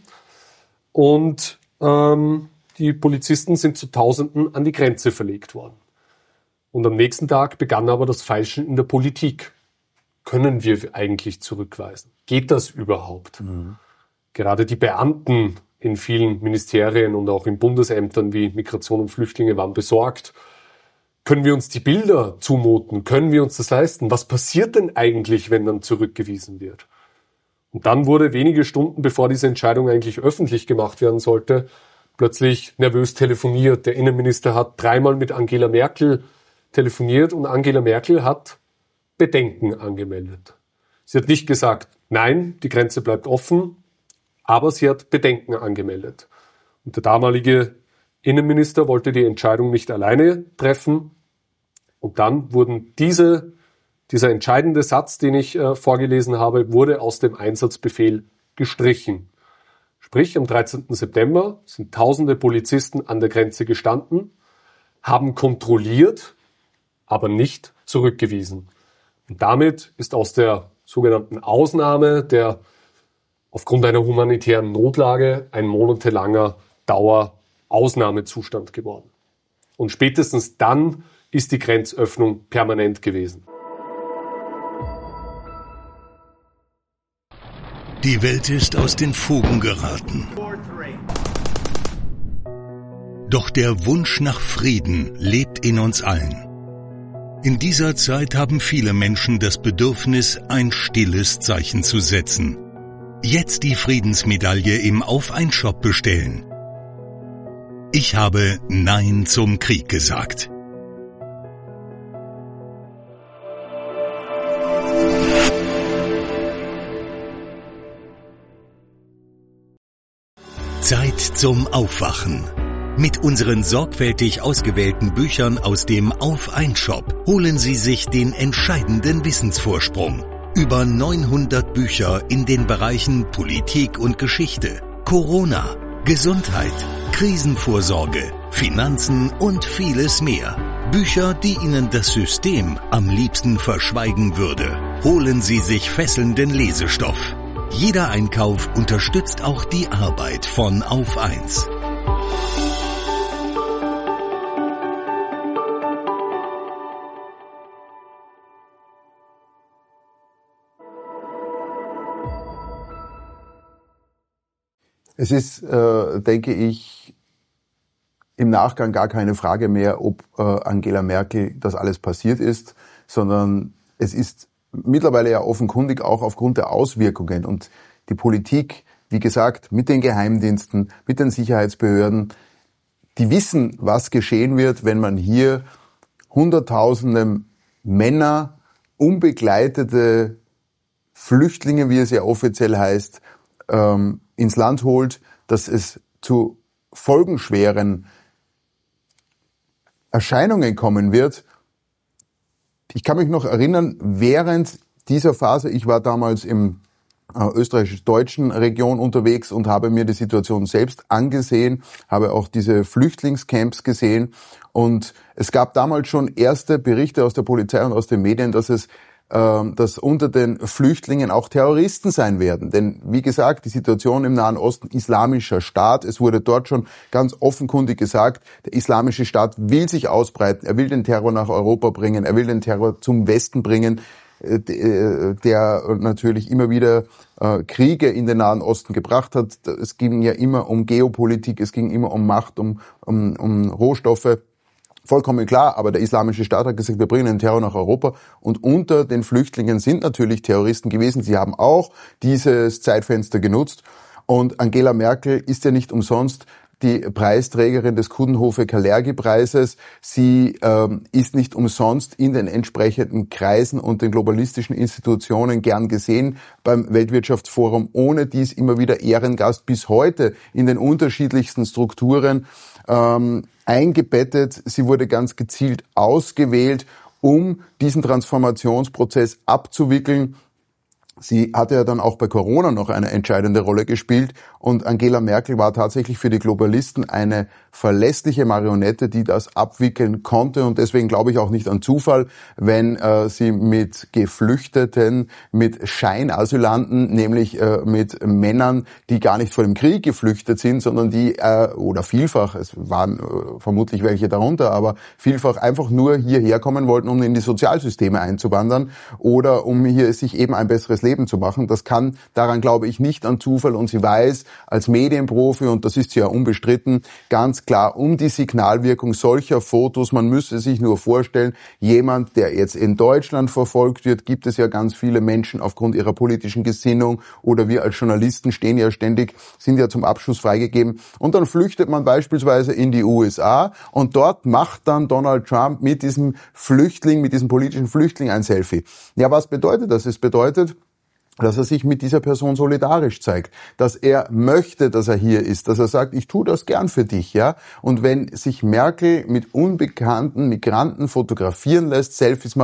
Und ähm, die Polizisten sind zu Tausenden an die Grenze verlegt worden. Und am nächsten Tag begann aber das Feilschen in der Politik. Können wir eigentlich zurückweisen? Geht das überhaupt? Mhm. Gerade die Beamten in vielen Ministerien und auch in Bundesämtern wie Migration und Flüchtlinge waren besorgt. Können wir uns die Bilder zumuten? Können wir uns das leisten? Was passiert denn eigentlich, wenn dann zurückgewiesen wird? Und dann wurde wenige Stunden, bevor diese Entscheidung eigentlich öffentlich gemacht werden sollte, plötzlich nervös telefoniert. Der Innenminister hat dreimal mit Angela Merkel telefoniert und Angela Merkel hat Bedenken angemeldet. Sie hat nicht gesagt, nein, die Grenze bleibt offen, aber sie hat Bedenken angemeldet. Und der damalige Innenminister wollte die Entscheidung nicht alleine treffen. Und dann wurden diese, dieser entscheidende Satz, den ich äh, vorgelesen habe, wurde aus dem Einsatzbefehl gestrichen. Sprich, am dreizehnten September sind tausende Polizisten an der Grenze gestanden, haben kontrolliert, aber nicht zurückgewiesen. Und damit ist aus der sogenannten Ausnahme, der aufgrund einer humanitären Notlage ein monatelanger Dauer Ausnahmezustand geworden. Und spätestens dann ist die Grenzöffnung permanent gewesen. Die Welt ist aus den Fugen geraten. Doch der Wunsch nach Frieden lebt in uns allen. In dieser Zeit haben viele Menschen das Bedürfnis, ein stilles Zeichen zu setzen. Jetzt die Friedensmedaille im Auf-ein-Shop bestellen. Ich habe Nein zum Krieg gesagt. Zeit zum Aufwachen. Mit unseren sorgfältig ausgewählten Büchern aus dem Auf-ein-Shop holen Sie sich den entscheidenden Wissensvorsprung. Über neunhundert Bücher in den Bereichen Politik und Geschichte, Corona, Gesundheit, Krisenvorsorge, Finanzen und vieles mehr. Bücher, die Ihnen das System am liebsten verschweigen würde. Holen Sie sich fesselnden Lesestoff. Jeder Einkauf unterstützt auch die Arbeit von Auf eins. Es ist, äh, denke ich, im Nachgang gar keine Frage mehr, ob äh, Angela Merkel das alles passiert ist, sondern es ist mittlerweile ja offenkundig auch aufgrund der Auswirkungen. Und die Politik, wie gesagt, mit den Geheimdiensten, mit den Sicherheitsbehörden, die wissen, was geschehen wird, wenn man hier Hunderttausende Männer, unbegleitete Flüchtlinge, wie es ja offiziell heißt, ähm, ins Land holt, dass es zu folgenschweren Erscheinungen kommen wird. Ich kann mich noch erinnern, während dieser Phase, ich war damals im äh, österreichisch-deutschen Region unterwegs und habe mir die Situation selbst angesehen, habe auch diese Flüchtlingscamps gesehen und es gab damals schon erste Berichte aus der Polizei und aus den Medien, dass es dass unter den Flüchtlingen auch Terroristen sein werden. Denn wie gesagt, die Situation im Nahen Osten, islamischer Staat, es wurde dort schon ganz offenkundig gesagt, der islamische Staat will sich ausbreiten, er will den Terror nach Europa bringen, er will den Terror zum Westen bringen, der natürlich immer wieder Kriege in den Nahen Osten gebracht hat. Es ging ja immer um Geopolitik, es ging immer um Macht, um, um, um Rohstoffe. Vollkommen klar, aber der islamische Staat hat gesagt, wir bringen den Terror nach Europa und unter den Flüchtlingen sind natürlich Terroristen gewesen. Sie haben auch dieses Zeitfenster genutzt und Angela Merkel ist ja nicht umsonst die Preisträgerin des Coudenhove-Kalergi-Preises. Sie ähm, ist nicht umsonst in den entsprechenden Kreisen und den globalistischen Institutionen gern gesehen beim Weltwirtschaftsforum, ohne dies immer wieder Ehrengast bis heute in den unterschiedlichsten Strukturen ähm, eingebettet. Sie wurde ganz gezielt ausgewählt, um diesen Transformationsprozess abzuwickeln. Sie hatte ja dann auch bei Corona noch eine entscheidende Rolle gespielt und Angela Merkel war tatsächlich für die Globalisten eine verlässliche Marionette, die das abwickeln konnte und deswegen glaube ich auch nicht an Zufall, wenn äh, sie mit Geflüchteten, mit Scheinasylanten, nämlich äh, mit Männern, die gar nicht vor dem Krieg geflüchtet sind, sondern die, äh, oder vielfach, es waren äh, vermutlich welche darunter, aber vielfach einfach nur hierher kommen wollten, um in die Sozialsysteme einzuwandern oder um hier sich eben ein besseres Leben zu machen. Das kann daran, glaube ich, nicht an Zufall und sie weiß als Medienprofi, und das ist ja unbestritten, ganz klar um die Signalwirkung solcher Fotos. Man müsste sich nur vorstellen, jemand, der jetzt in Deutschland verfolgt wird, gibt es ja ganz viele Menschen aufgrund ihrer politischen Gesinnung oder wir als Journalisten stehen ja ständig, sind ja zum Abschuss freigegeben und dann flüchtet man beispielsweise in die U S A und dort macht dann Donald Trump mit diesem Flüchtling, mit diesem politischen Flüchtling ein Selfie. Ja, was bedeutet das? Es bedeutet, dass er sich mit dieser Person solidarisch zeigt, dass er möchte, dass er hier ist, dass er sagt, ich tue das gern für dich, ja. Und wenn sich Merkel mit unbekannten Migranten fotografieren lässt, Selfies macht,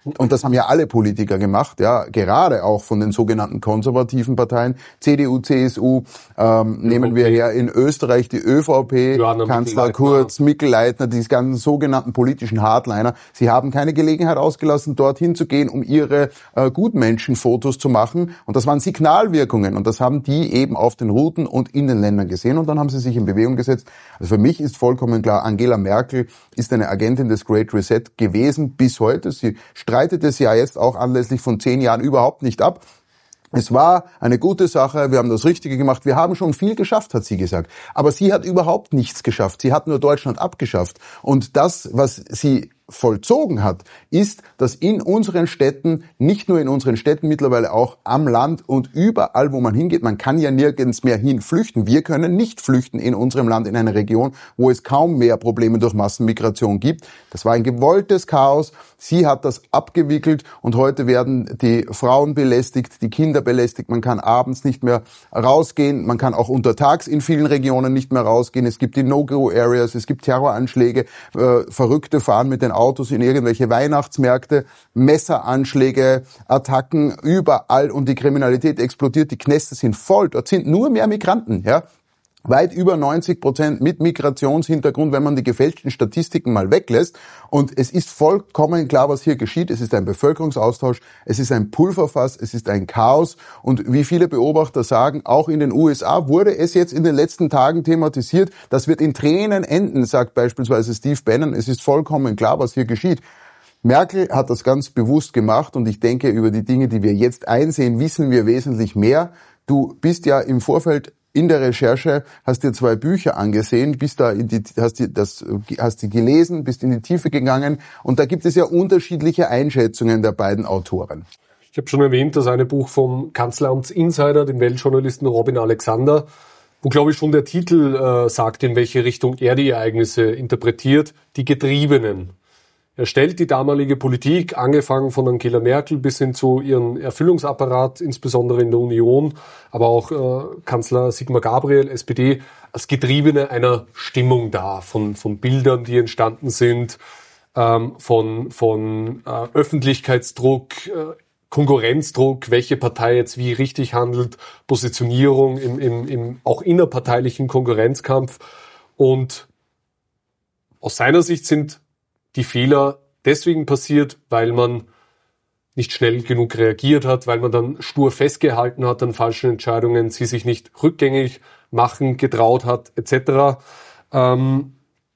Und das haben ja alle Politiker gemacht, ja, gerade auch von den sogenannten konservativen Parteien, C D U, C S U, ähm, nehmen wir her in Österreich die ÖVP, Kanzler Kurz, Mikl-Leitner, die ganzen sogenannten politischen Hardliner. Sie haben keine Gelegenheit ausgelassen, dorthin zu gehen, um ihre äh, Gutmenschenfotos zu machen. Und das waren Signalwirkungen. Und das haben die eben auf den Routen und in den Ländern gesehen. Und dann haben sie sich in Bewegung gesetzt. Also für mich ist vollkommen klar, Angela Merkel ist eine Agentin des Great Reset gewesen bis heute. Sie streitet es ja jetzt auch anlässlich von zehn Jahren überhaupt nicht ab. Es war eine gute Sache, wir haben das Richtige gemacht, wir haben schon viel geschafft, hat sie gesagt. Aber sie hat überhaupt nichts geschafft, sie hat nur Deutschland abgeschafft. Und das, was sie vollzogen hat, ist, dass in unseren Städten, nicht nur in unseren Städten, mittlerweile auch am Land und überall, wo man hingeht, man kann ja nirgends mehr hin flüchten. Wir können nicht flüchten in unserem Land, in eine Region, wo es kaum mehr Probleme durch Massenmigration gibt. Das war ein gewolltes Chaos. Sie hat das abgewickelt und heute werden die Frauen belästigt, die Kinder belästigt. Man kann abends nicht mehr rausgehen. Man kann auch untertags in vielen Regionen nicht mehr rausgehen. Es gibt die No-Go-Areas, es gibt Terroranschläge. Äh, Verrückte fahren mit den Autos in irgendwelche Weihnachtsmärkte, Messeranschläge, Attacken überall und die Kriminalität explodiert. Die Knäste sind voll. Dort sind nur mehr Migranten, ja. Weit über neunzig Prozent mit Migrationshintergrund, wenn man die gefälschten Statistiken mal weglässt. Und es ist vollkommen klar, was hier geschieht. Es ist ein Bevölkerungsaustausch, es ist ein Pulverfass, es ist ein Chaos. Und wie viele Beobachter sagen, auch in den U S A wurde es jetzt in den letzten Tagen thematisiert. Das wird in Tränen enden, sagt beispielsweise Steve Bannon. Es ist vollkommen klar, was hier geschieht. Merkel hat das ganz bewusst gemacht und ich denke, über die Dinge, die wir jetzt einsehen, wissen wir wesentlich mehr. Du bist ja im Vorfeld in der Recherche, hast dir zwei Bücher angesehen, bist da in die, hast die, das, hast die gelesen, bist in die Tiefe gegangen und da gibt es ja unterschiedliche Einschätzungen der beiden Autoren. Ich habe schon erwähnt, das eine Buch vom Kanzleramtsinsider, dem Weltjournalisten Robin Alexander, wo, glaube ich, schon der Titel äh, sagt, in welche Richtung er die Ereignisse interpretiert, die Getriebenen. Er stellt die damalige Politik, angefangen von Angela Merkel bis hin zu ihrem Erfüllungsapparat, insbesondere in der Union, aber auch äh, Kanzler Sigmar Gabriel, S P D, als Getriebene einer Stimmung dar, von, von Bildern, die entstanden sind, ähm, von, von äh, Öffentlichkeitsdruck, äh, Konkurrenzdruck, welche Partei jetzt wie richtig handelt, Positionierung im, im, im auch innerparteilichen Konkurrenzkampf. Und aus seiner Sicht sind die Fehler deswegen passiert, weil man nicht schnell genug reagiert hat, weil man dann stur festgehalten hat an falschen Entscheidungen, sie sich nicht rückgängig machen getraut hat, et cetera. Und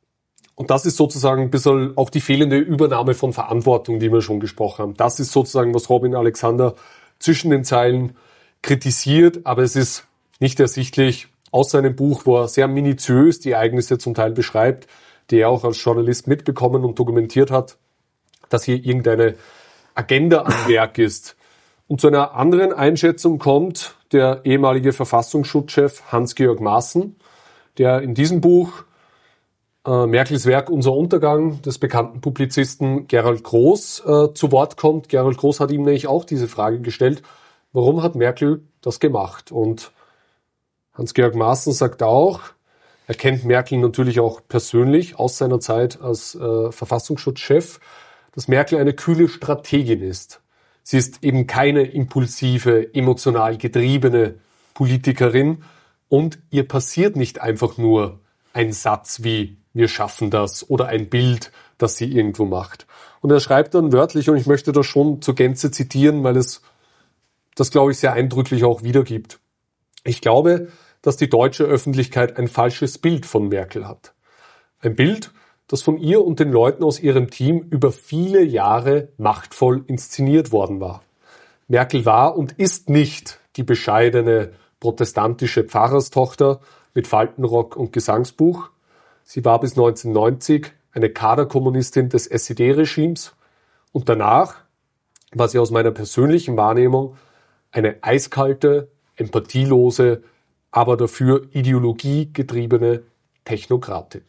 das ist sozusagen ein bisschen auch die fehlende Übernahme von Verantwortung, die wir schon gesprochen haben. Das ist sozusagen, was Robin Alexander zwischen den Zeilen kritisiert, aber es ist nicht ersichtlich aus seinem Buch, wo er sehr minutiös die Ereignisse zum Teil beschreibt, die er auch als Journalist mitbekommen und dokumentiert hat, dass hier irgendeine Agenda am Werk ist. Und zu einer anderen Einschätzung kommt der ehemalige Verfassungsschutzchef Hans-Georg Maaßen, der in diesem Buch äh, Merkels Werk Unser Untergang des bekannten Publizisten Gerald Groß äh, zu Wort kommt. Gerald Groß hat ihm nämlich auch diese Frage gestellt, warum hat Merkel das gemacht? Und Hans-Georg Maaßen sagt auch, er kennt Merkel natürlich auch persönlich aus seiner Zeit als äh, Verfassungsschutzchef, dass Merkel eine kühle Strategin ist. Sie ist eben keine impulsive, emotional getriebene Politikerin und ihr passiert nicht einfach nur ein Satz wie wir schaffen das oder ein Bild, das sie irgendwo macht. Und er schreibt dann wörtlich, und ich möchte das schon zur Gänze zitieren, weil es das, glaube ich, sehr eindrücklich auch wiedergibt. Ich glaube, dass die deutsche Öffentlichkeit ein falsches Bild von Merkel hat. Ein Bild, das von ihr und den Leuten aus ihrem Team über viele Jahre machtvoll inszeniert worden war. Merkel war und ist nicht die bescheidene protestantische Pfarrerstochter mit Faltenrock und Gesangsbuch. Sie war bis neunzehnhundertneunzig eine Kaderkommunistin des S E D-Regimes und danach war sie aus meiner persönlichen Wahrnehmung eine eiskalte, empathielose, aber dafür ideologiegetriebene Technokratin.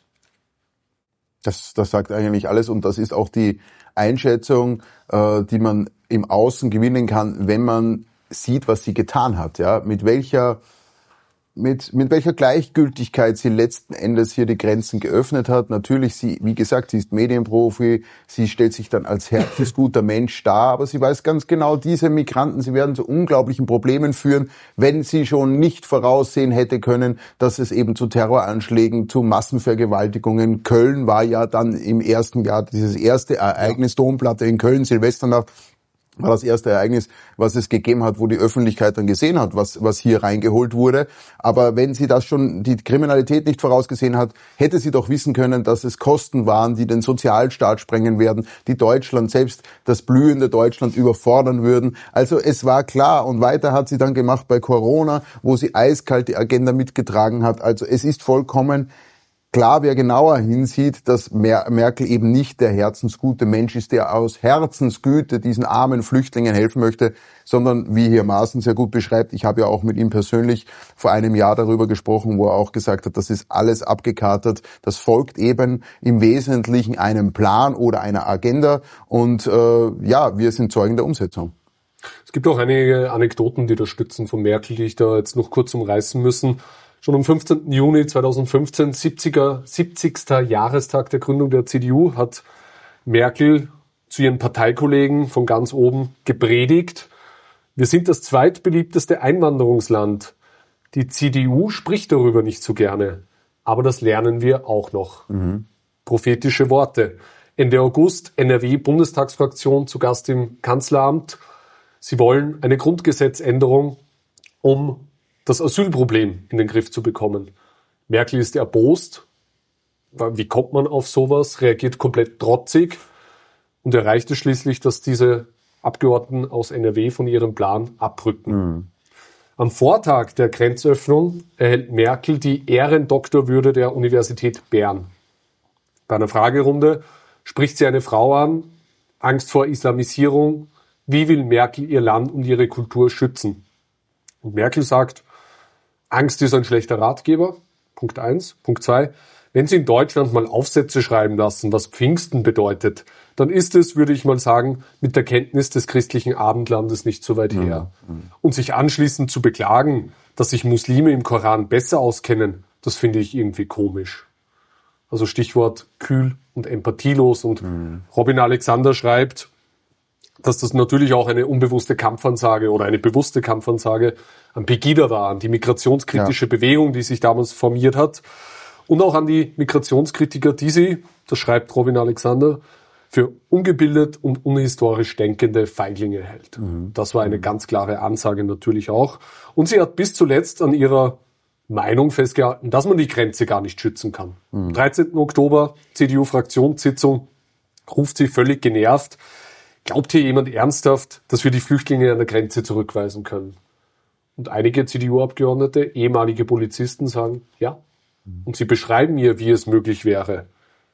Das, das sagt eigentlich alles und das ist auch die Einschätzung, äh, die man im Außen gewinnen kann, wenn man sieht, was sie getan hat. Ja, mit welcher mit, mit welcher Gleichgültigkeit sie letzten Endes hier die Grenzen geöffnet hat. Natürlich, sie, wie gesagt, sie ist Medienprofi, sie stellt sich dann als herzensguter Mensch dar, aber sie weiß ganz genau, diese Migranten, sie werden zu unglaublichen Problemen führen, wenn sie schon nicht voraussehen hätte können, dass es eben zu Terroranschlägen, zu Massenvergewaltigungen. Köln war ja dann im ersten Jahr dieses erste Ereignis, Domplatte in Köln, Silvesternacht, war das erste Ereignis, was es gegeben hat, wo die Öffentlichkeit dann gesehen hat, was was hier reingeholt wurde. Aber wenn sie das schon, die Kriminalität nicht vorausgesehen hat, hätte sie doch wissen können, dass es Kosten waren, die den Sozialstaat sprengen werden, die Deutschland, selbst das blühende Deutschland überfordern würden. Also es war klar. Und weiter hat sie dann gemacht bei Corona, wo sie eiskalt die Agenda mitgetragen hat. Also es ist vollkommen klar, wer genauer hinsieht, dass Merkel eben nicht der herzensgute Mensch ist, der aus Herzensgüte diesen armen Flüchtlingen helfen möchte, sondern, wie hier Maaßen sehr gut beschreibt, ich habe ja auch mit ihm persönlich vor einem Jahr darüber gesprochen, wo er auch gesagt hat, das ist alles abgekartet, das folgt eben im Wesentlichen einem Plan oder einer Agenda und äh, ja, wir sind Zeugen der Umsetzung. Es gibt auch einige Anekdoten, die das stützen von Merkel, die ich da jetzt noch kurz umreißen müssen. Schon am fünfzehnten Juni zweitausendfünfzehn, siebziger, siebzigster Jahrestag der Gründung der C D U, hat Merkel zu ihren Parteikollegen von ganz oben gepredigt: Wir sind das zweitbeliebteste Einwanderungsland. Die C D U spricht darüber nicht so gerne, aber das lernen wir auch noch. Mhm. Prophetische Worte. Ende August, N R W-Bundestagsfraktion zu Gast im Kanzleramt. Sie wollen eine Grundgesetzänderung, um das Asylproblem in den Griff zu bekommen. Merkel ist erbost. Wie kommt man auf sowas? Reagiert komplett trotzig und erreicht es schließlich, dass diese Abgeordneten aus N R W von ihrem Plan abrücken. Mhm. Am Vortag der Grenzöffnung erhält Merkel die Ehrendoktorwürde der Universität Bern. Bei einer Fragerunde spricht sie eine Frau an: Angst vor Islamisierung. Wie will Merkel ihr Land und ihre Kultur schützen? Und Merkel sagt: Angst ist ein schlechter Ratgeber. Punkt eins. Punkt zwei. Wenn Sie in Deutschland mal Aufsätze schreiben lassen, was Pfingsten bedeutet, dann ist es, würde ich mal sagen, mit der Kenntnis des christlichen Abendlandes nicht so weit her. Mhm. Und sich anschließend zu beklagen, dass sich Muslime im Koran besser auskennen, das finde ich irgendwie komisch. Also Stichwort kühl und empathielos. Und mhm. Robin Alexander schreibt, dass das natürlich auch eine unbewusste Kampfansage oder eine bewusste Kampfansage an Pegida war, an die migrationskritische ja. Bewegung, die sich damals formiert hat, und auch an die Migrationskritiker, die sie, das schreibt Robin Alexander, für ungebildet und unhistorisch denkende Feiglinge hält. Mhm. Das war eine ganz klare Ansage natürlich auch. Und sie hat bis zuletzt an ihrer Meinung festgehalten, dass man die Grenze gar nicht schützen kann. Mhm. Am dreizehnten Oktober, C D U-Fraktionssitzung, ruft sie völlig genervt: Glaubt hier jemand ernsthaft, dass wir die Flüchtlinge an der Grenze zurückweisen können? Und einige C D U-Abgeordnete, ehemalige Polizisten, sagen ja. Und sie beschreiben ihr, wie es möglich wäre.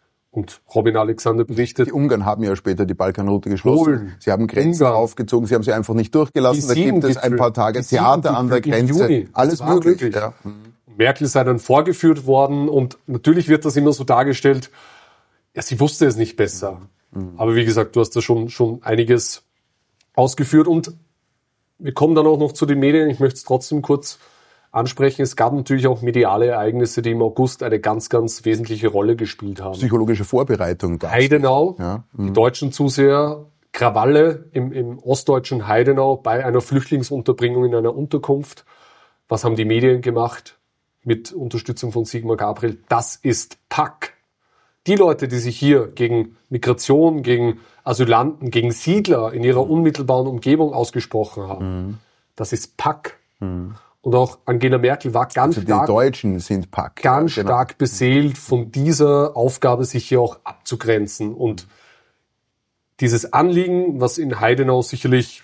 Und Robin Alexander berichtet: Die Ungarn haben ja später die Balkanroute geschlossen. Polen, sie haben Grenzen Ungarn aufgezogen, sie haben sie einfach nicht durchgelassen. Da gibt es ein paar Tage Theater an der Grenze. Juni, alles möglich. Ja. Merkel sei dann vorgeführt worden und natürlich wird das immer so dargestellt, ja, sie wusste es nicht besser. Mhm. Aber wie gesagt, du hast da schon, schon einiges ausgeführt und wir kommen dann auch noch zu den Medien. Ich möchte es trotzdem kurz ansprechen. Es gab natürlich auch mediale Ereignisse, die im August eine ganz, ganz wesentliche Rolle gespielt haben. Psychologische Vorbereitung. Heidenau, ja. mhm. die deutschen Zuseher, Krawalle im, im ostdeutschen Heidenau bei einer Flüchtlingsunterbringung in einer Unterkunft. Was haben die Medien gemacht? Mit Unterstützung von Sigmar Gabriel. Das ist Pack. Die Leute, die sich hier gegen Migration, gegen Asylanten, gegen Siedler in ihrer unmittelbaren Umgebung ausgesprochen haben, mhm. das ist Pack. Mhm. Und auch Angela Merkel war ganz also stark, die Deutschen sind Pack. ganz ja, genau. stark beseelt von dieser Aufgabe, sich hier auch abzugrenzen. Und dieses Anliegen, was in Heidenau sicherlich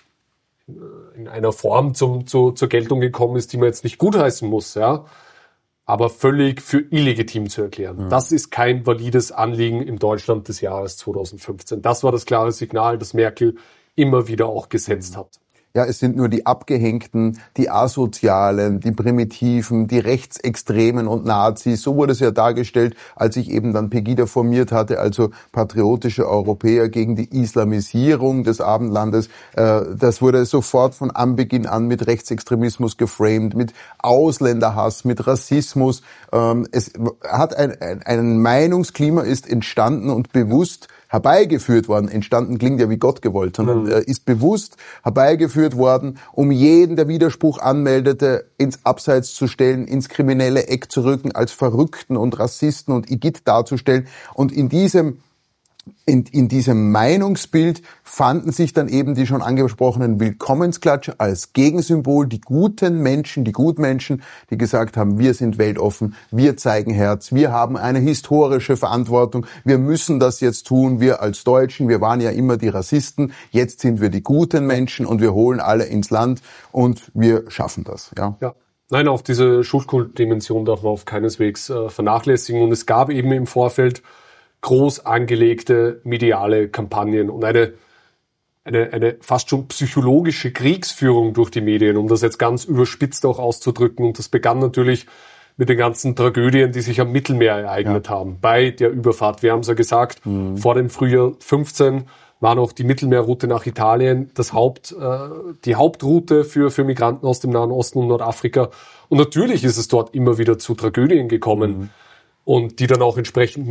in einer Form zum, zu, zur Geltung gekommen ist, die man jetzt nicht gutheißen muss, ja, aber völlig für illegitim zu erklären. Mhm. Das ist kein valides Anliegen im Deutschland des Jahres zweitausendfünfzehn. Das war das klare Signal, das Merkel immer wieder auch gesetzt hat. Ja, es sind nur die Abgehängten, die Asozialen, die Primitiven, die Rechtsextremen und Nazis. So wurde es ja dargestellt, als ich eben dann Pegida formiert hatte, also patriotische Europäer gegen die Islamisierung des Abendlandes. Das wurde sofort von Anbeginn an mit Rechtsextremismus geframed, mit Ausländerhass, mit Rassismus. Es hat ein, ein, ein Meinungsklima ist entstanden und bewusst herbeigeführt worden. Entstanden klingt ja wie Gott gewollt, sondern mhm. ist bewusst herbeigeführt worden, um jeden, der Widerspruch anmeldete, ins Abseits zu stellen, ins kriminelle Eck zu rücken, als Verrückten und Rassisten und Igitt darzustellen. Und in diesem In, in diesem Meinungsbild fanden sich dann eben die schon angesprochenen Willkommensklatscher als Gegensymbol, die guten Menschen, die Gutmenschen, die gesagt haben, wir sind weltoffen, wir zeigen Herz, wir haben eine historische Verantwortung, wir müssen das jetzt tun, wir als Deutschen, wir waren ja immer die Rassisten, jetzt sind wir die guten Menschen und wir holen alle ins Land und wir schaffen das. Ja. Ja. Nein, auch diese Schuldkultdimension darf man auf keineswegs äh, vernachlässigen und es gab eben im Vorfeld groß angelegte mediale Kampagnen und eine, eine, eine fast schon psychologische Kriegsführung durch die Medien, um das jetzt ganz überspitzt auch auszudrücken. Und das begann natürlich mit den ganzen Tragödien, die sich am Mittelmeer ereignet ja. haben, bei der Überfahrt. Wir haben es ja gesagt, mhm. vor dem Frühjahr fünfzehn war noch die Mittelmeerroute nach Italien das Haupt, äh, die Hauptroute für, für Migranten aus dem Nahen Osten und Nordafrika. Und natürlich ist es dort immer wieder zu Tragödien gekommen. Mhm. Und die dann auch entsprechend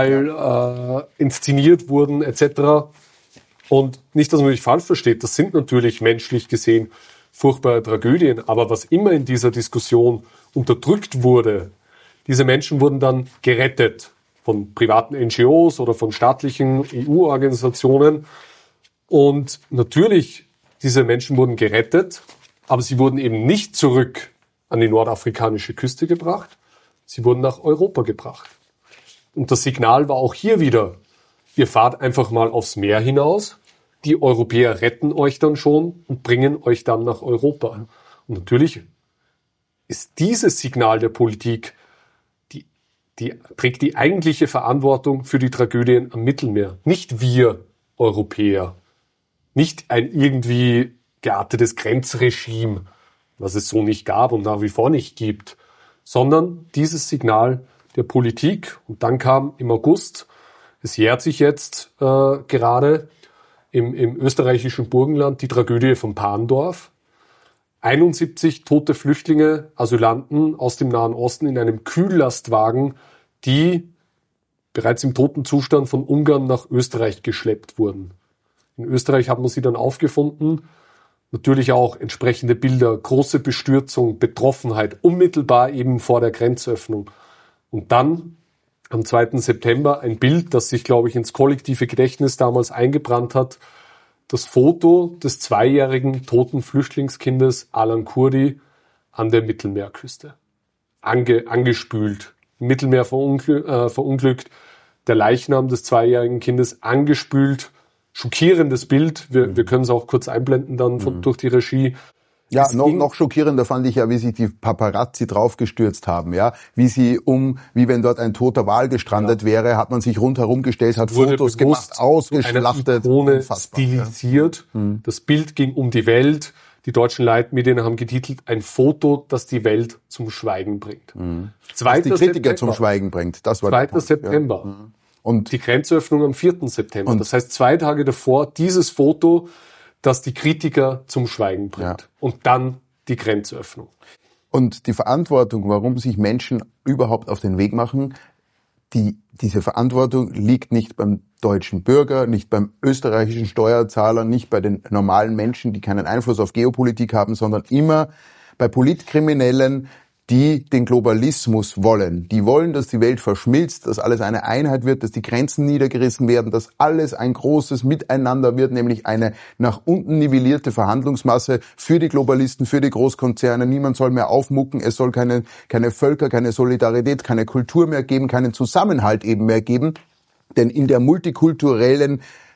medial äh, inszeniert wurden et cetera. Und nicht, dass man mich falsch versteht, das sind natürlich menschlich gesehen furchtbare Tragödien, aber was immer in dieser Diskussion unterdrückt wurde, diese Menschen wurden dann gerettet von privaten N G Os oder von staatlichen E U-Organisationen. Und natürlich, diese Menschen wurden gerettet, aber sie wurden eben nicht zurück an die nordafrikanische Küste gebracht. Sie wurden nach Europa gebracht. Und das Signal war auch hier wieder, ihr fahrt einfach mal aufs Meer hinaus, die Europäer retten euch dann schon und bringen euch dann nach Europa. Und natürlich ist dieses Signal der Politik, die, die trägt die eigentliche Verantwortung für die Tragödien am Mittelmeer. Nicht wir Europäer, nicht ein irgendwie geartetes Grenzregime, was es so nicht gab und nach wie vor nicht gibt, sondern dieses Signal der Politik. Und dann kam im August, es jährt sich jetzt äh, gerade im, im österreichischen Burgenland die Tragödie von Parndorf. einundsiebzig tote Flüchtlinge, Asylanten aus dem Nahen Osten in einem Kühllastwagen, die bereits im toten Zustand von Ungarn nach Österreich geschleppt wurden. In Österreich hat man sie dann aufgefunden. Natürlich auch entsprechende Bilder, große Bestürzung, Betroffenheit, unmittelbar eben vor der Grenzöffnung. Und dann am zweiten September ein Bild, das sich, glaube ich, ins kollektive Gedächtnis damals eingebrannt hat. Das Foto des zweijährigen toten Flüchtlingskindes Alan Kurdi an der Mittelmeerküste. Ange, angespült, im Mittelmeer verunglü- äh, verunglückt, der Leichnam des zweijährigen Kindes angespült. Schockierendes Bild. Wir, mhm. wir können es auch kurz einblenden dann von, mhm. durch die Regie. Ja, noch, noch schockierender fand ich ja, wie sich die Paparazzi draufgestürzt haben, ja. Wie sie um, wie wenn dort ein toter Wal gestrandet ja. wäre, hat man sich rundherum gestellt, hat Fotos gemacht, ausgeschlachtet. Ohne stilisiert. Ja. Mhm. Das Bild ging um die Welt. Die deutschen Leitmedien haben getitelt, ein Foto, das die Welt zum Schweigen bringt. Mhm. Das die Kritiker September. zum Schweigen bringt. Das war zweiter September. Ja. Mhm. Und die Grenzöffnung am vierten September. Und das heißt, zwei Tage davor dieses Foto, das die Kritiker zum Schweigen bringt. Ja. Und dann die Grenzöffnung. Und die Verantwortung, warum sich Menschen überhaupt auf den Weg machen, die, diese Verantwortung liegt nicht beim deutschen Bürger, nicht beim österreichischen Steuerzahler, nicht bei den normalen Menschen, die keinen Einfluss auf Geopolitik haben, sondern immer bei Politkriminellen, die den Globalismus wollen. Die wollen, dass die Welt verschmilzt, dass alles eine Einheit wird, dass die Grenzen niedergerissen werden, dass alles ein großes Miteinander wird, nämlich eine nach unten nivellierte Verhandlungsmasse für die Globalisten, für die Großkonzerne. Niemand soll mehr aufmucken, es soll keine, keine Völker, keine Solidarität, keine Kultur mehr geben, keinen Zusammenhalt eben mehr geben. Denn in der multikulturellen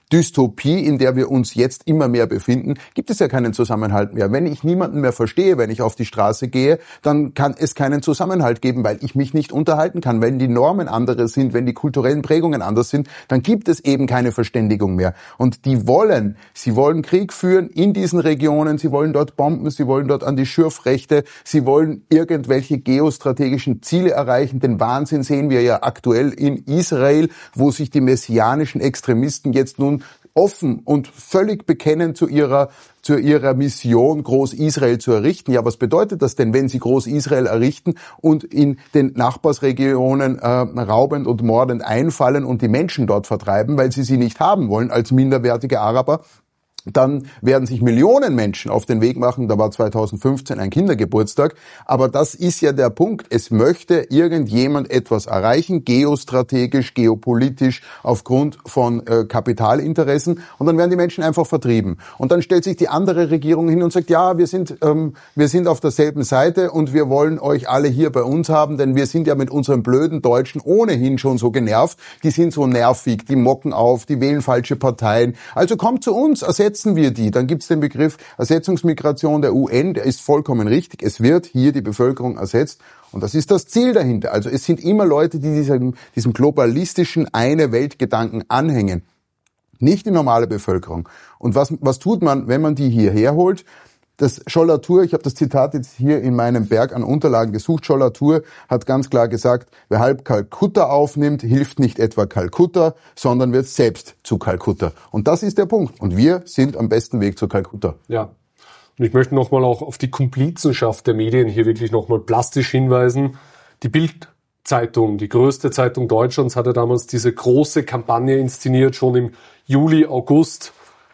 Dystopie, in der wir uns jetzt immer mehr befinden, gibt es ja keinen Zusammenhalt mehr. Wenn ich niemanden mehr verstehe, wenn ich auf die Straße gehe, dann kann es keinen Zusammenhalt geben, weil ich mich nicht unterhalten kann. Wenn die Normen andere sind, wenn die kulturellen Prägungen anders sind, dann gibt es eben keine Verständigung mehr. Und die wollen, sie wollen Krieg führen in diesen Regionen, sie wollen dort bomben, sie wollen dort an die Schürfrechte, sie wollen irgendwelche geostrategischen Ziele erreichen. Den Wahnsinn sehen wir ja aktuell in Israel, wo sich die messianischen Extremisten jetzt nun offen und völlig bekennen zu ihrer zu ihrer Mission, Groß-Israel zu errichten. Ja, was bedeutet das denn, wenn sie Groß-Israel errichten und in den Nachbarsregionen äh, raubend und mordend einfallen und die Menschen dort vertreiben, weil sie sie nicht haben wollen als minderwertige Araber? Dann werden sich Millionen Menschen auf den Weg machen. Da war zweitausendfünfzehn ein Kindergeburtstag. Aber das ist ja der Punkt. Es möchte irgendjemand etwas erreichen, geostrategisch, geopolitisch, aufgrund von äh, Kapitalinteressen. Und dann werden die Menschen einfach vertrieben. Und dann stellt sich die andere Regierung hin und sagt, ja, wir sind, ähm, wir sind auf derselben Seite und wir wollen euch alle hier bei uns haben, denn wir sind ja mit unseren blöden Deutschen ohnehin schon so genervt. Die sind so nervig, die mocken auf, die wählen falsche Parteien. Also kommt zu uns, ersetzt wir die. Dann gibt es den Begriff Ersetzungsmigration der U N, der ist vollkommen richtig. Es wird hier die Bevölkerung ersetzt und das ist das Ziel dahinter. Also es sind immer Leute, die diesem, diesem globalistischen Eine-Welt-Gedanken anhängen. Nicht die normale Bevölkerung. Und was, was tut man, wenn man die hierher holt? Das Scholl-Latour, ich habe das Zitat jetzt hier in meinem Berg an Unterlagen gesucht, Scholl-Latour hat ganz klar gesagt, wer halb Kalkutta aufnimmt, hilft nicht etwa Kalkutta, sondern wird selbst zu Kalkutta. Und das ist der Punkt. Und wir sind am besten Weg zu Kalkutta. Ja. Und ich möchte nochmal auch auf die Komplizenschaft der Medien hier wirklich nochmal plastisch hinweisen. Die Bild-Zeitung, die größte Zeitung Deutschlands, hatte damals diese große Kampagne inszeniert, schon im Juli, August.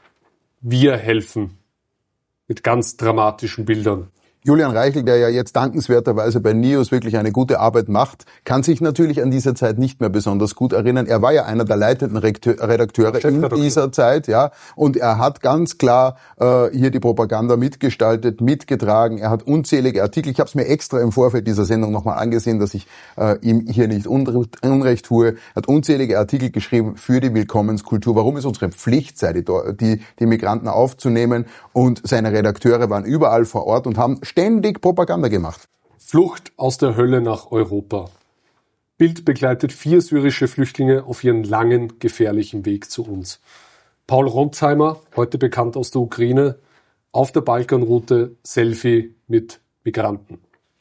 Wir helfen. Mit ganz dramatischen Bildern. Julian Reichel, der ja jetzt dankenswerterweise bei News wirklich eine gute Arbeit macht, kann sich natürlich an diese Zeit nicht mehr besonders gut erinnern. Er war ja einer der leitenden Redakteure in dieser Zeit, ja, und er hat ganz klar äh, hier die Propaganda mitgestaltet, mitgetragen. Er hat unzählige Artikel. Ich habe es mir extra im Vorfeld dieser Sendung nochmal angesehen, dass ich äh, ihm hier nicht Unrecht tue. Er hat unzählige Artikel geschrieben für die Willkommenskultur, warum es unsere Pflicht sei, die, die, die Migranten aufzunehmen. Und seine Redakteure waren überall vor Ort und haben ständig Propaganda gemacht. Flucht aus der Hölle nach Europa. Bild begleitet vier syrische Flüchtlinge auf ihren langen, gefährlichen Weg zu uns. Paul Ronsheimer, heute bekannt aus der Ukraine, auf der Balkanroute, Selfie mit Migranten.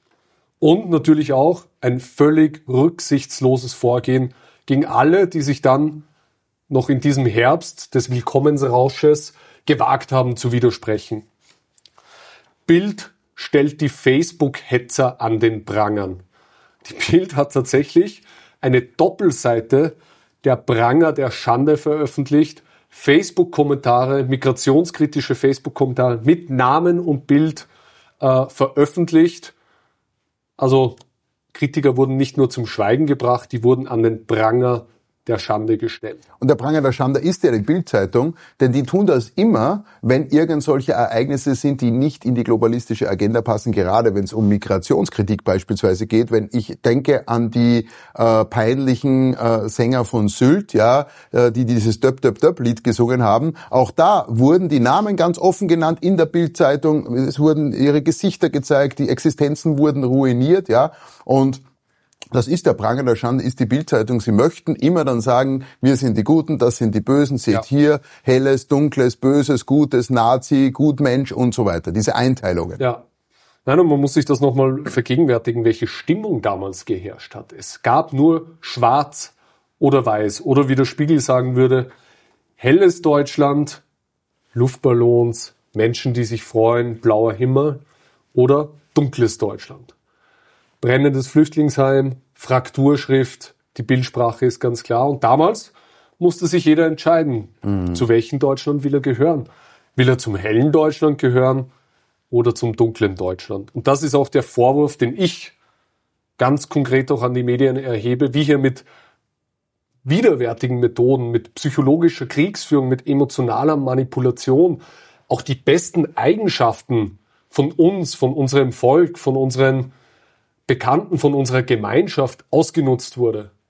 Und natürlich auch ein völlig rücksichtsloses Vorgehen gegen alle, die sich dann noch in diesem Herbst des Willkommensrausches gewagt haben zu widersprechen. Bild stellt die Facebook-Hetzer an den Prangern. Die Bild hat tatsächlich eine Doppelseite der Pranger der Schande veröffentlicht. Facebook-Kommentare, migrationskritische Facebook-Kommentare mit Namen und Bild äh, veröffentlicht. Also Kritiker wurden nicht nur zum Schweigen gebracht, die wurden an den Pranger der Schande gestellt. Und der Pranger der Schande ist ja die Bild-Zeitung, denn die tun das immer, wenn irgend solche Ereignisse sind, die nicht in die globalistische Agenda passen, gerade wenn es um Migrationskritik beispielsweise geht. Wenn ich denke an die äh, peinlichen äh, Sänger von Sylt, ja, äh, die dieses Döp-Döp-Döp-Lied gesungen haben, auch da wurden die Namen ganz offen genannt in der Bild-Zeitung. Es wurden ihre Gesichter gezeigt, die Existenzen wurden ruiniert, ja, und das ist der Pranger der Schande, ist die Bild-Zeitung. Sie möchten immer dann sagen, wir sind die Guten, das sind die Bösen, seht ja. Hier Helles, Dunkles, Böses, Gutes, Nazi, Gutmensch und so weiter. Diese Einteilungen. Ja. Nein, und man muss sich das nochmal vergegenwärtigen, welche Stimmung damals geherrscht hat. Es gab nur Schwarz oder Weiß. Oder wie der Spiegel sagen würde, helles Deutschland, Luftballons, Menschen, die sich freuen, blauer Himmel. Oder dunkles Deutschland. Brennendes Flüchtlingsheim, Frakturschrift, die Bildsprache ist ganz klar. Und damals musste sich jeder entscheiden, mhm. zu welchem Deutschland will er gehören. Will er zum hellen Deutschland gehören oder zum dunklen Deutschland? Und das ist auch der Vorwurf, den ich ganz konkret auch an die Medien erhebe, wie hier mit widerwärtigen Methoden, mit psychologischer Kriegsführung, mit emotionaler Manipulation auch die besten Eigenschaften von uns, von unserem Volk, von unseren Bekannten, von unserer Gemeinschaft ausgenutzt wurde.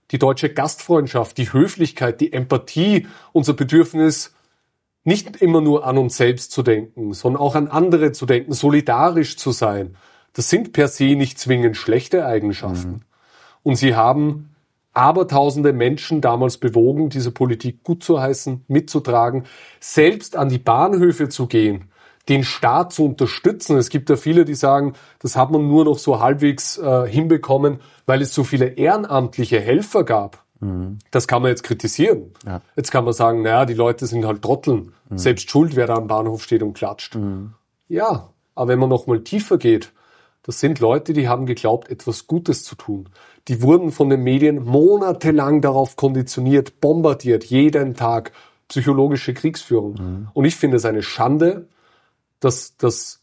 die deutsche Gastfreundschaft, die Höflichkeit, die Empathie, unser Bedürfnis, nicht immer nur an uns selbst zu denken, sondern auch an andere zu denken, solidarisch zu sein. Das sind per se nicht zwingend schlechte Eigenschaften. Mhm. Und sie haben abertausende Menschen damals bewogen, diese Politik gut zu heißen, mitzutragen, selbst an die Bahnhöfe zu gehen, den Staat zu unterstützen. Es gibt ja viele, die sagen, das hat man nur noch so halbwegs äh, hinbekommen, weil es so viele ehrenamtliche Helfer gab. Mhm. Das kann man jetzt kritisieren. Ja. Jetzt kann man sagen, naja, die Leute sind halt Trotteln. Mhm. Selbst schuld, wer da am Bahnhof steht und klatscht. Mhm. Ja, aber wenn man noch mal tiefer geht, das sind Leute, die haben geglaubt, etwas Gutes zu tun. Die wurden von den Medien monatelang darauf konditioniert, bombardiert, jeden Tag, psychologische Kriegsführung. Mhm. Und ich finde es eine Schande, dass, dass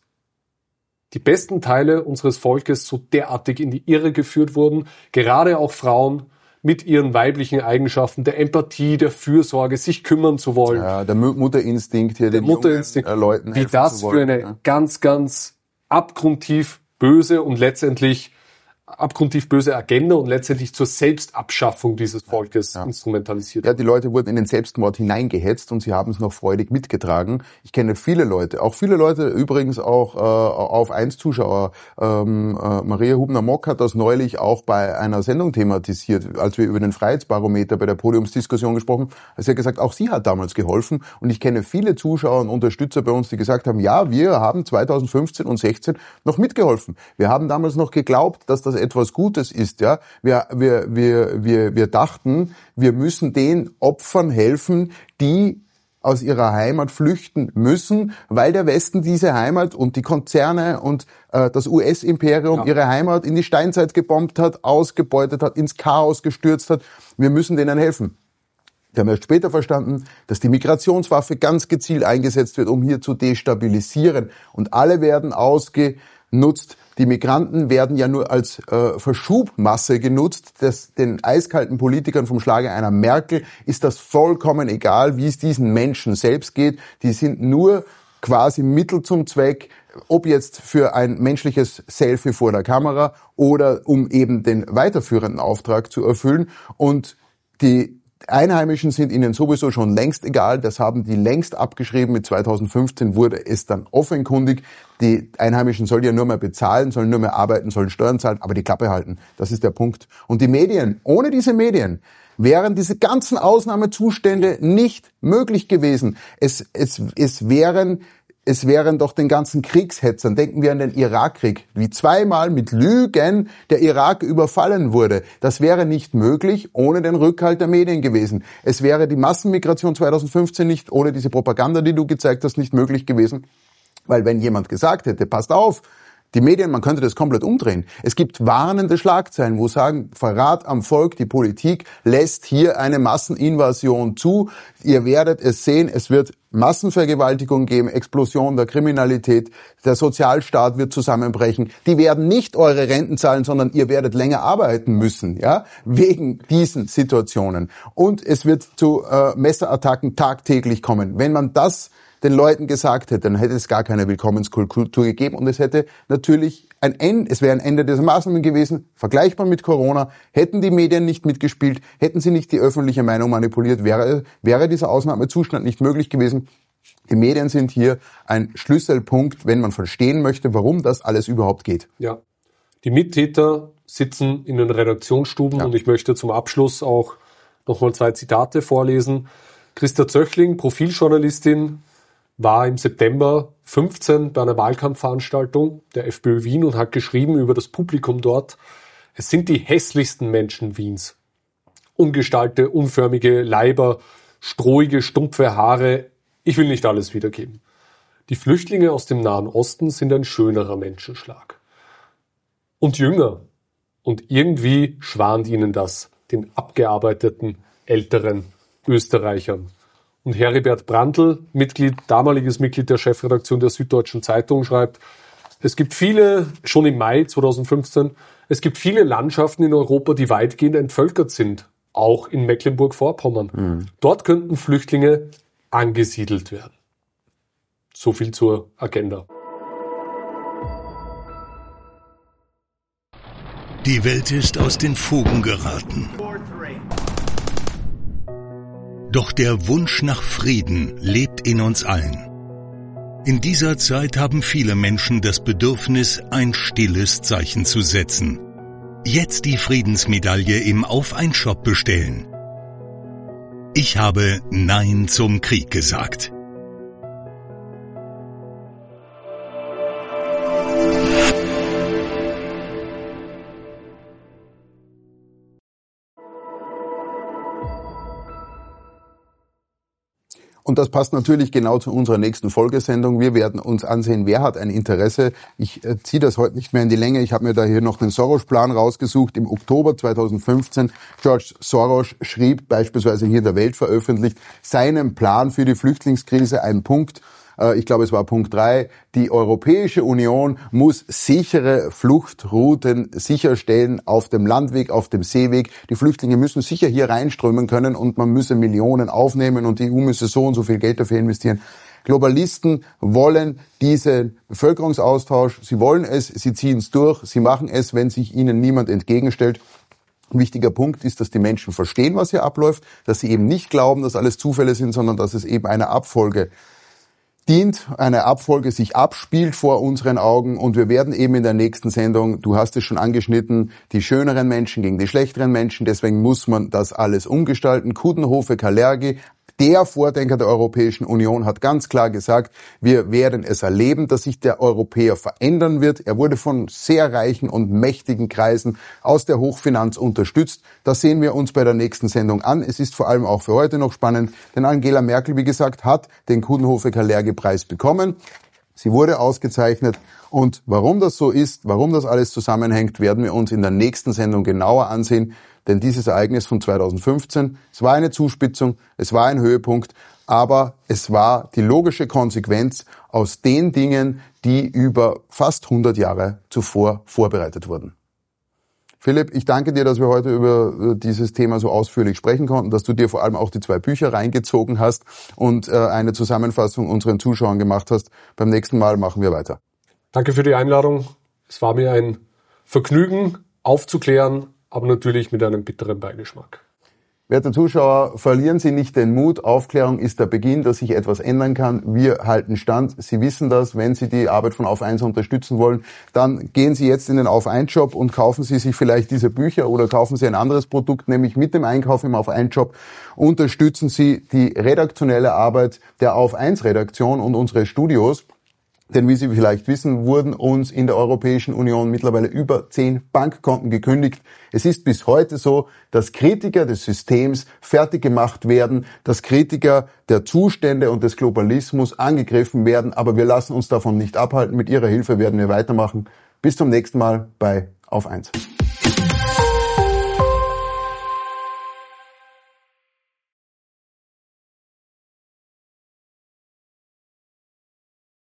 die besten Teile unseres Volkes so derartig in die Irre geführt wurden, gerade auch Frauen mit ihren weiblichen Eigenschaften, der Empathie, der Fürsorge, sich kümmern zu wollen. Ja, der Mutterinstinkt hier, der den Mutterinstinkt, jungen Leuten wie das für eine ja. ganz, ganz abgrundtief böse und letztendlich abgrundtief böse Agenda und letztendlich zur Selbstabschaffung dieses Volkes ja. instrumentalisiert. Ja, die Leute wurden in den Selbstmord hineingehetzt und sie haben es noch freudig mitgetragen. Ich kenne viele Leute, auch viele Leute, übrigens auch äh, auf eins Zuschauer. Ähm, äh, Maria Hubner-Mock hat das neulich auch bei einer Sendung thematisiert, als wir über den Freiheitsbarometer bei der Podiumsdiskussion gesprochen haben. Sie hat gesagt, auch sie hat damals geholfen und ich kenne viele Zuschauer und Unterstützer bei uns, die gesagt haben, ja, wir haben zweitausendfünfzehn und sechzehn noch mitgeholfen. Wir haben damals noch geglaubt, dass das etwas Gutes ist, ja. Wir, wir, wir, wir, wir dachten, wir müssen den Opfern helfen, die aus ihrer Heimat flüchten müssen, weil der Westen diese Heimat und die Konzerne und äh, das U S-Imperium ja. ihre Heimat in die Steinzeit gebombt hat, ausgebeutet hat, ins Chaos gestürzt hat. Wir müssen denen helfen. Wir haben erst später verstanden, dass die Migrationswaffe ganz gezielt eingesetzt wird, um hier zu destabilisieren. Und alle werden ausgenutzt. Die Migranten werden ja nur als äh, Verschubmasse genutzt. Das, den eiskalten Politikern vom Schlage einer Merkel ist das vollkommen egal, wie es diesen Menschen selbst geht. Die sind nur quasi Mittel zum Zweck, ob jetzt für ein menschliches Selfie vor der Kamera oder um eben den weiterführenden Auftrag zu erfüllen. Und die Einheimischen sind ihnen sowieso schon längst egal, das haben die längst abgeschrieben. Mit zweitausendfünfzehn wurde es dann offenkundig, die Einheimischen sollen ja nur mehr bezahlen, sollen nur mehr arbeiten, sollen Steuern zahlen, aber die Klappe halten. Das ist der Punkt. Und die Medien, ohne diese Medien, wären diese ganzen Ausnahmezustände nicht möglich gewesen. Es, es, es wären Es wären doch den ganzen Kriegshetzern, denken wir an den Irakkrieg, wie zweimal mit Lügen der Irak überfallen wurde. Das wäre nicht möglich ohne den Rückhalt der Medien gewesen. Es wäre die Massenmigration zweitausendfünfzehn nicht, ohne diese Propaganda, die du gezeigt hast, nicht möglich gewesen. Weil wenn jemand gesagt hätte, passt auf, die Medien, man könnte das komplett umdrehen. Es gibt warnende Schlagzeilen, wo sagen, Verrat am Volk, die Politik lässt hier eine Masseninvasion zu. Ihr werdet es sehen, es wird Massenvergewaltigung geben, Explosion der Kriminalität, der Sozialstaat wird zusammenbrechen. Die werden nicht eure Renten zahlen, sondern ihr werdet länger arbeiten müssen, ja, wegen diesen Situationen. Und es wird zu äh, Messerattacken tagtäglich kommen. Wenn man das den Leuten gesagt hätte, dann hätte es gar keine Willkommenskultur gegeben und es hätte natürlich ein Ende, es wäre ein Ende dieser Maßnahmen gewesen, vergleichbar mit Corona. Hätten die Medien nicht mitgespielt, hätten sie nicht die öffentliche Meinung manipuliert, wäre, wäre dieser Ausnahmezustand nicht möglich gewesen. Die Medien sind hier ein Schlüsselpunkt, wenn man verstehen möchte, warum das alles überhaupt geht. Ja, die Mittäter sitzen in den Redaktionsstuben ja. Und ich möchte zum Abschluss auch nochmal zwei Zitate vorlesen. Christa Zöchling, Profiljournalistin, war im September fünfzehn bei einer Wahlkampfveranstaltung der FPÖ Wien und hat geschrieben über das Publikum dort: Es sind die hässlichsten Menschen Wiens. Ungestallte, unförmige Leiber, strohige, stumpfe Haare. Ich will nicht alles wiedergeben. Die Flüchtlinge aus dem Nahen Osten sind ein schönerer Menschenschlag. Und jünger. Und irgendwie schwant ihnen das, den abgearbeiteten, älteren Österreichern. Und Heribert Brandl, Mitglied, damaliges Mitglied der Chefredaktion der Süddeutschen Zeitung, schreibt, es gibt viele, schon im Mai zweitausendfünfzehn, es gibt viele Landschaften in Europa, die weitgehend entvölkert sind, auch in Mecklenburg-Vorpommern. Mhm. Dort könnten Flüchtlinge angesiedelt werden. So viel zur Agenda. Die Welt ist aus den Fugen geraten. Doch der Wunsch nach Frieden lebt in uns allen. In dieser Zeit haben viele Menschen das Bedürfnis, ein stilles Zeichen zu setzen. Jetzt die Friedensmedaille im Auf-ein-Shop bestellen. Ich habe Nein zum Krieg gesagt. Und das passt natürlich genau zu unserer nächsten Folgesendung. Wir werden uns ansehen, wer hat ein Interesse. Ich äh, ziehe das heute nicht mehr in die Länge. Ich habe mir da hier noch den Soros-Plan rausgesucht. Im Oktober zweitausendfünfzehn, George Soros schrieb, beispielsweise hier in der Welt veröffentlicht, seinen Plan für die Flüchtlingskrise, ein Punkt, ich glaube, es war Punkt drei, die Europäische Union muss sichere Fluchtrouten sicherstellen auf dem Landweg, auf dem Seeweg. Die Flüchtlinge müssen sicher hier reinströmen können und man müsse Millionen aufnehmen und die E U müsse so und so viel Geld dafür investieren. Globalisten wollen diesen Bevölkerungsaustausch, sie wollen es, sie ziehen es durch, sie machen es, wenn sich ihnen niemand entgegenstellt. Ein wichtiger Punkt ist, dass die Menschen verstehen, was hier abläuft, dass sie eben nicht glauben, dass alles Zufälle sind, sondern dass es eben eine Abfolge dient, eine Abfolge sich abspielt vor unseren Augen und wir werden eben in der nächsten Sendung, du hast es schon angeschnitten, die schöneren Menschen gegen die schlechteren Menschen, deswegen muss man das alles umgestalten. Coudenhove-Kalergi, der Vordenker der Europäischen Union, hat ganz klar gesagt, wir werden es erleben, dass sich der Europäer verändern wird. Er wurde von sehr reichen und mächtigen Kreisen aus der Hochfinanz unterstützt. Das sehen wir uns bei der nächsten Sendung an. Es ist vor allem auch für heute noch spannend, denn Angela Merkel, wie gesagt, hat den Coudenhove-Kalergi-Preis bekommen. Sie wurde ausgezeichnet und warum das so ist, warum das alles zusammenhängt, werden wir uns in der nächsten Sendung genauer ansehen. Denn dieses Ereignis von zweitausendfünfzehn, es war eine Zuspitzung, es war ein Höhepunkt, aber es war die logische Konsequenz aus den Dingen, die über fast hundert Jahre zuvor vorbereitet wurden. Philipp, ich danke dir, dass wir heute über dieses Thema so ausführlich sprechen konnten, dass du dir vor allem auch die zwei Bücher reingezogen hast und eine Zusammenfassung unseren Zuschauern gemacht hast. Beim nächsten Mal machen wir weiter. Danke für die Einladung. Es war mir ein Vergnügen, aufzuklären, aber natürlich mit einem bitteren Beigeschmack. Werte Zuschauer, verlieren Sie nicht den Mut. Aufklärung ist der Beginn, dass sich etwas ändern kann. Wir halten stand. Sie wissen das. Wenn Sie die Arbeit von Auf eins unterstützen wollen, dann gehen Sie jetzt in den Auf eins Shop und kaufen Sie sich vielleicht diese Bücher oder kaufen Sie ein anderes Produkt, nämlich mit dem Einkauf im Auf eins Shop unterstützen Sie die redaktionelle Arbeit der Auf eins Redaktion und unsere Studios. Denn wie Sie vielleicht wissen, wurden uns in der Europäischen Union mittlerweile über zehn Bankkonten gekündigt. Es ist bis heute so, dass Kritiker des Systems fertig gemacht werden, dass Kritiker der Zustände und des Globalismus angegriffen werden. Aber wir lassen uns davon nicht abhalten. Mit Ihrer Hilfe werden wir weitermachen. Bis zum nächsten Mal bei Auf eins.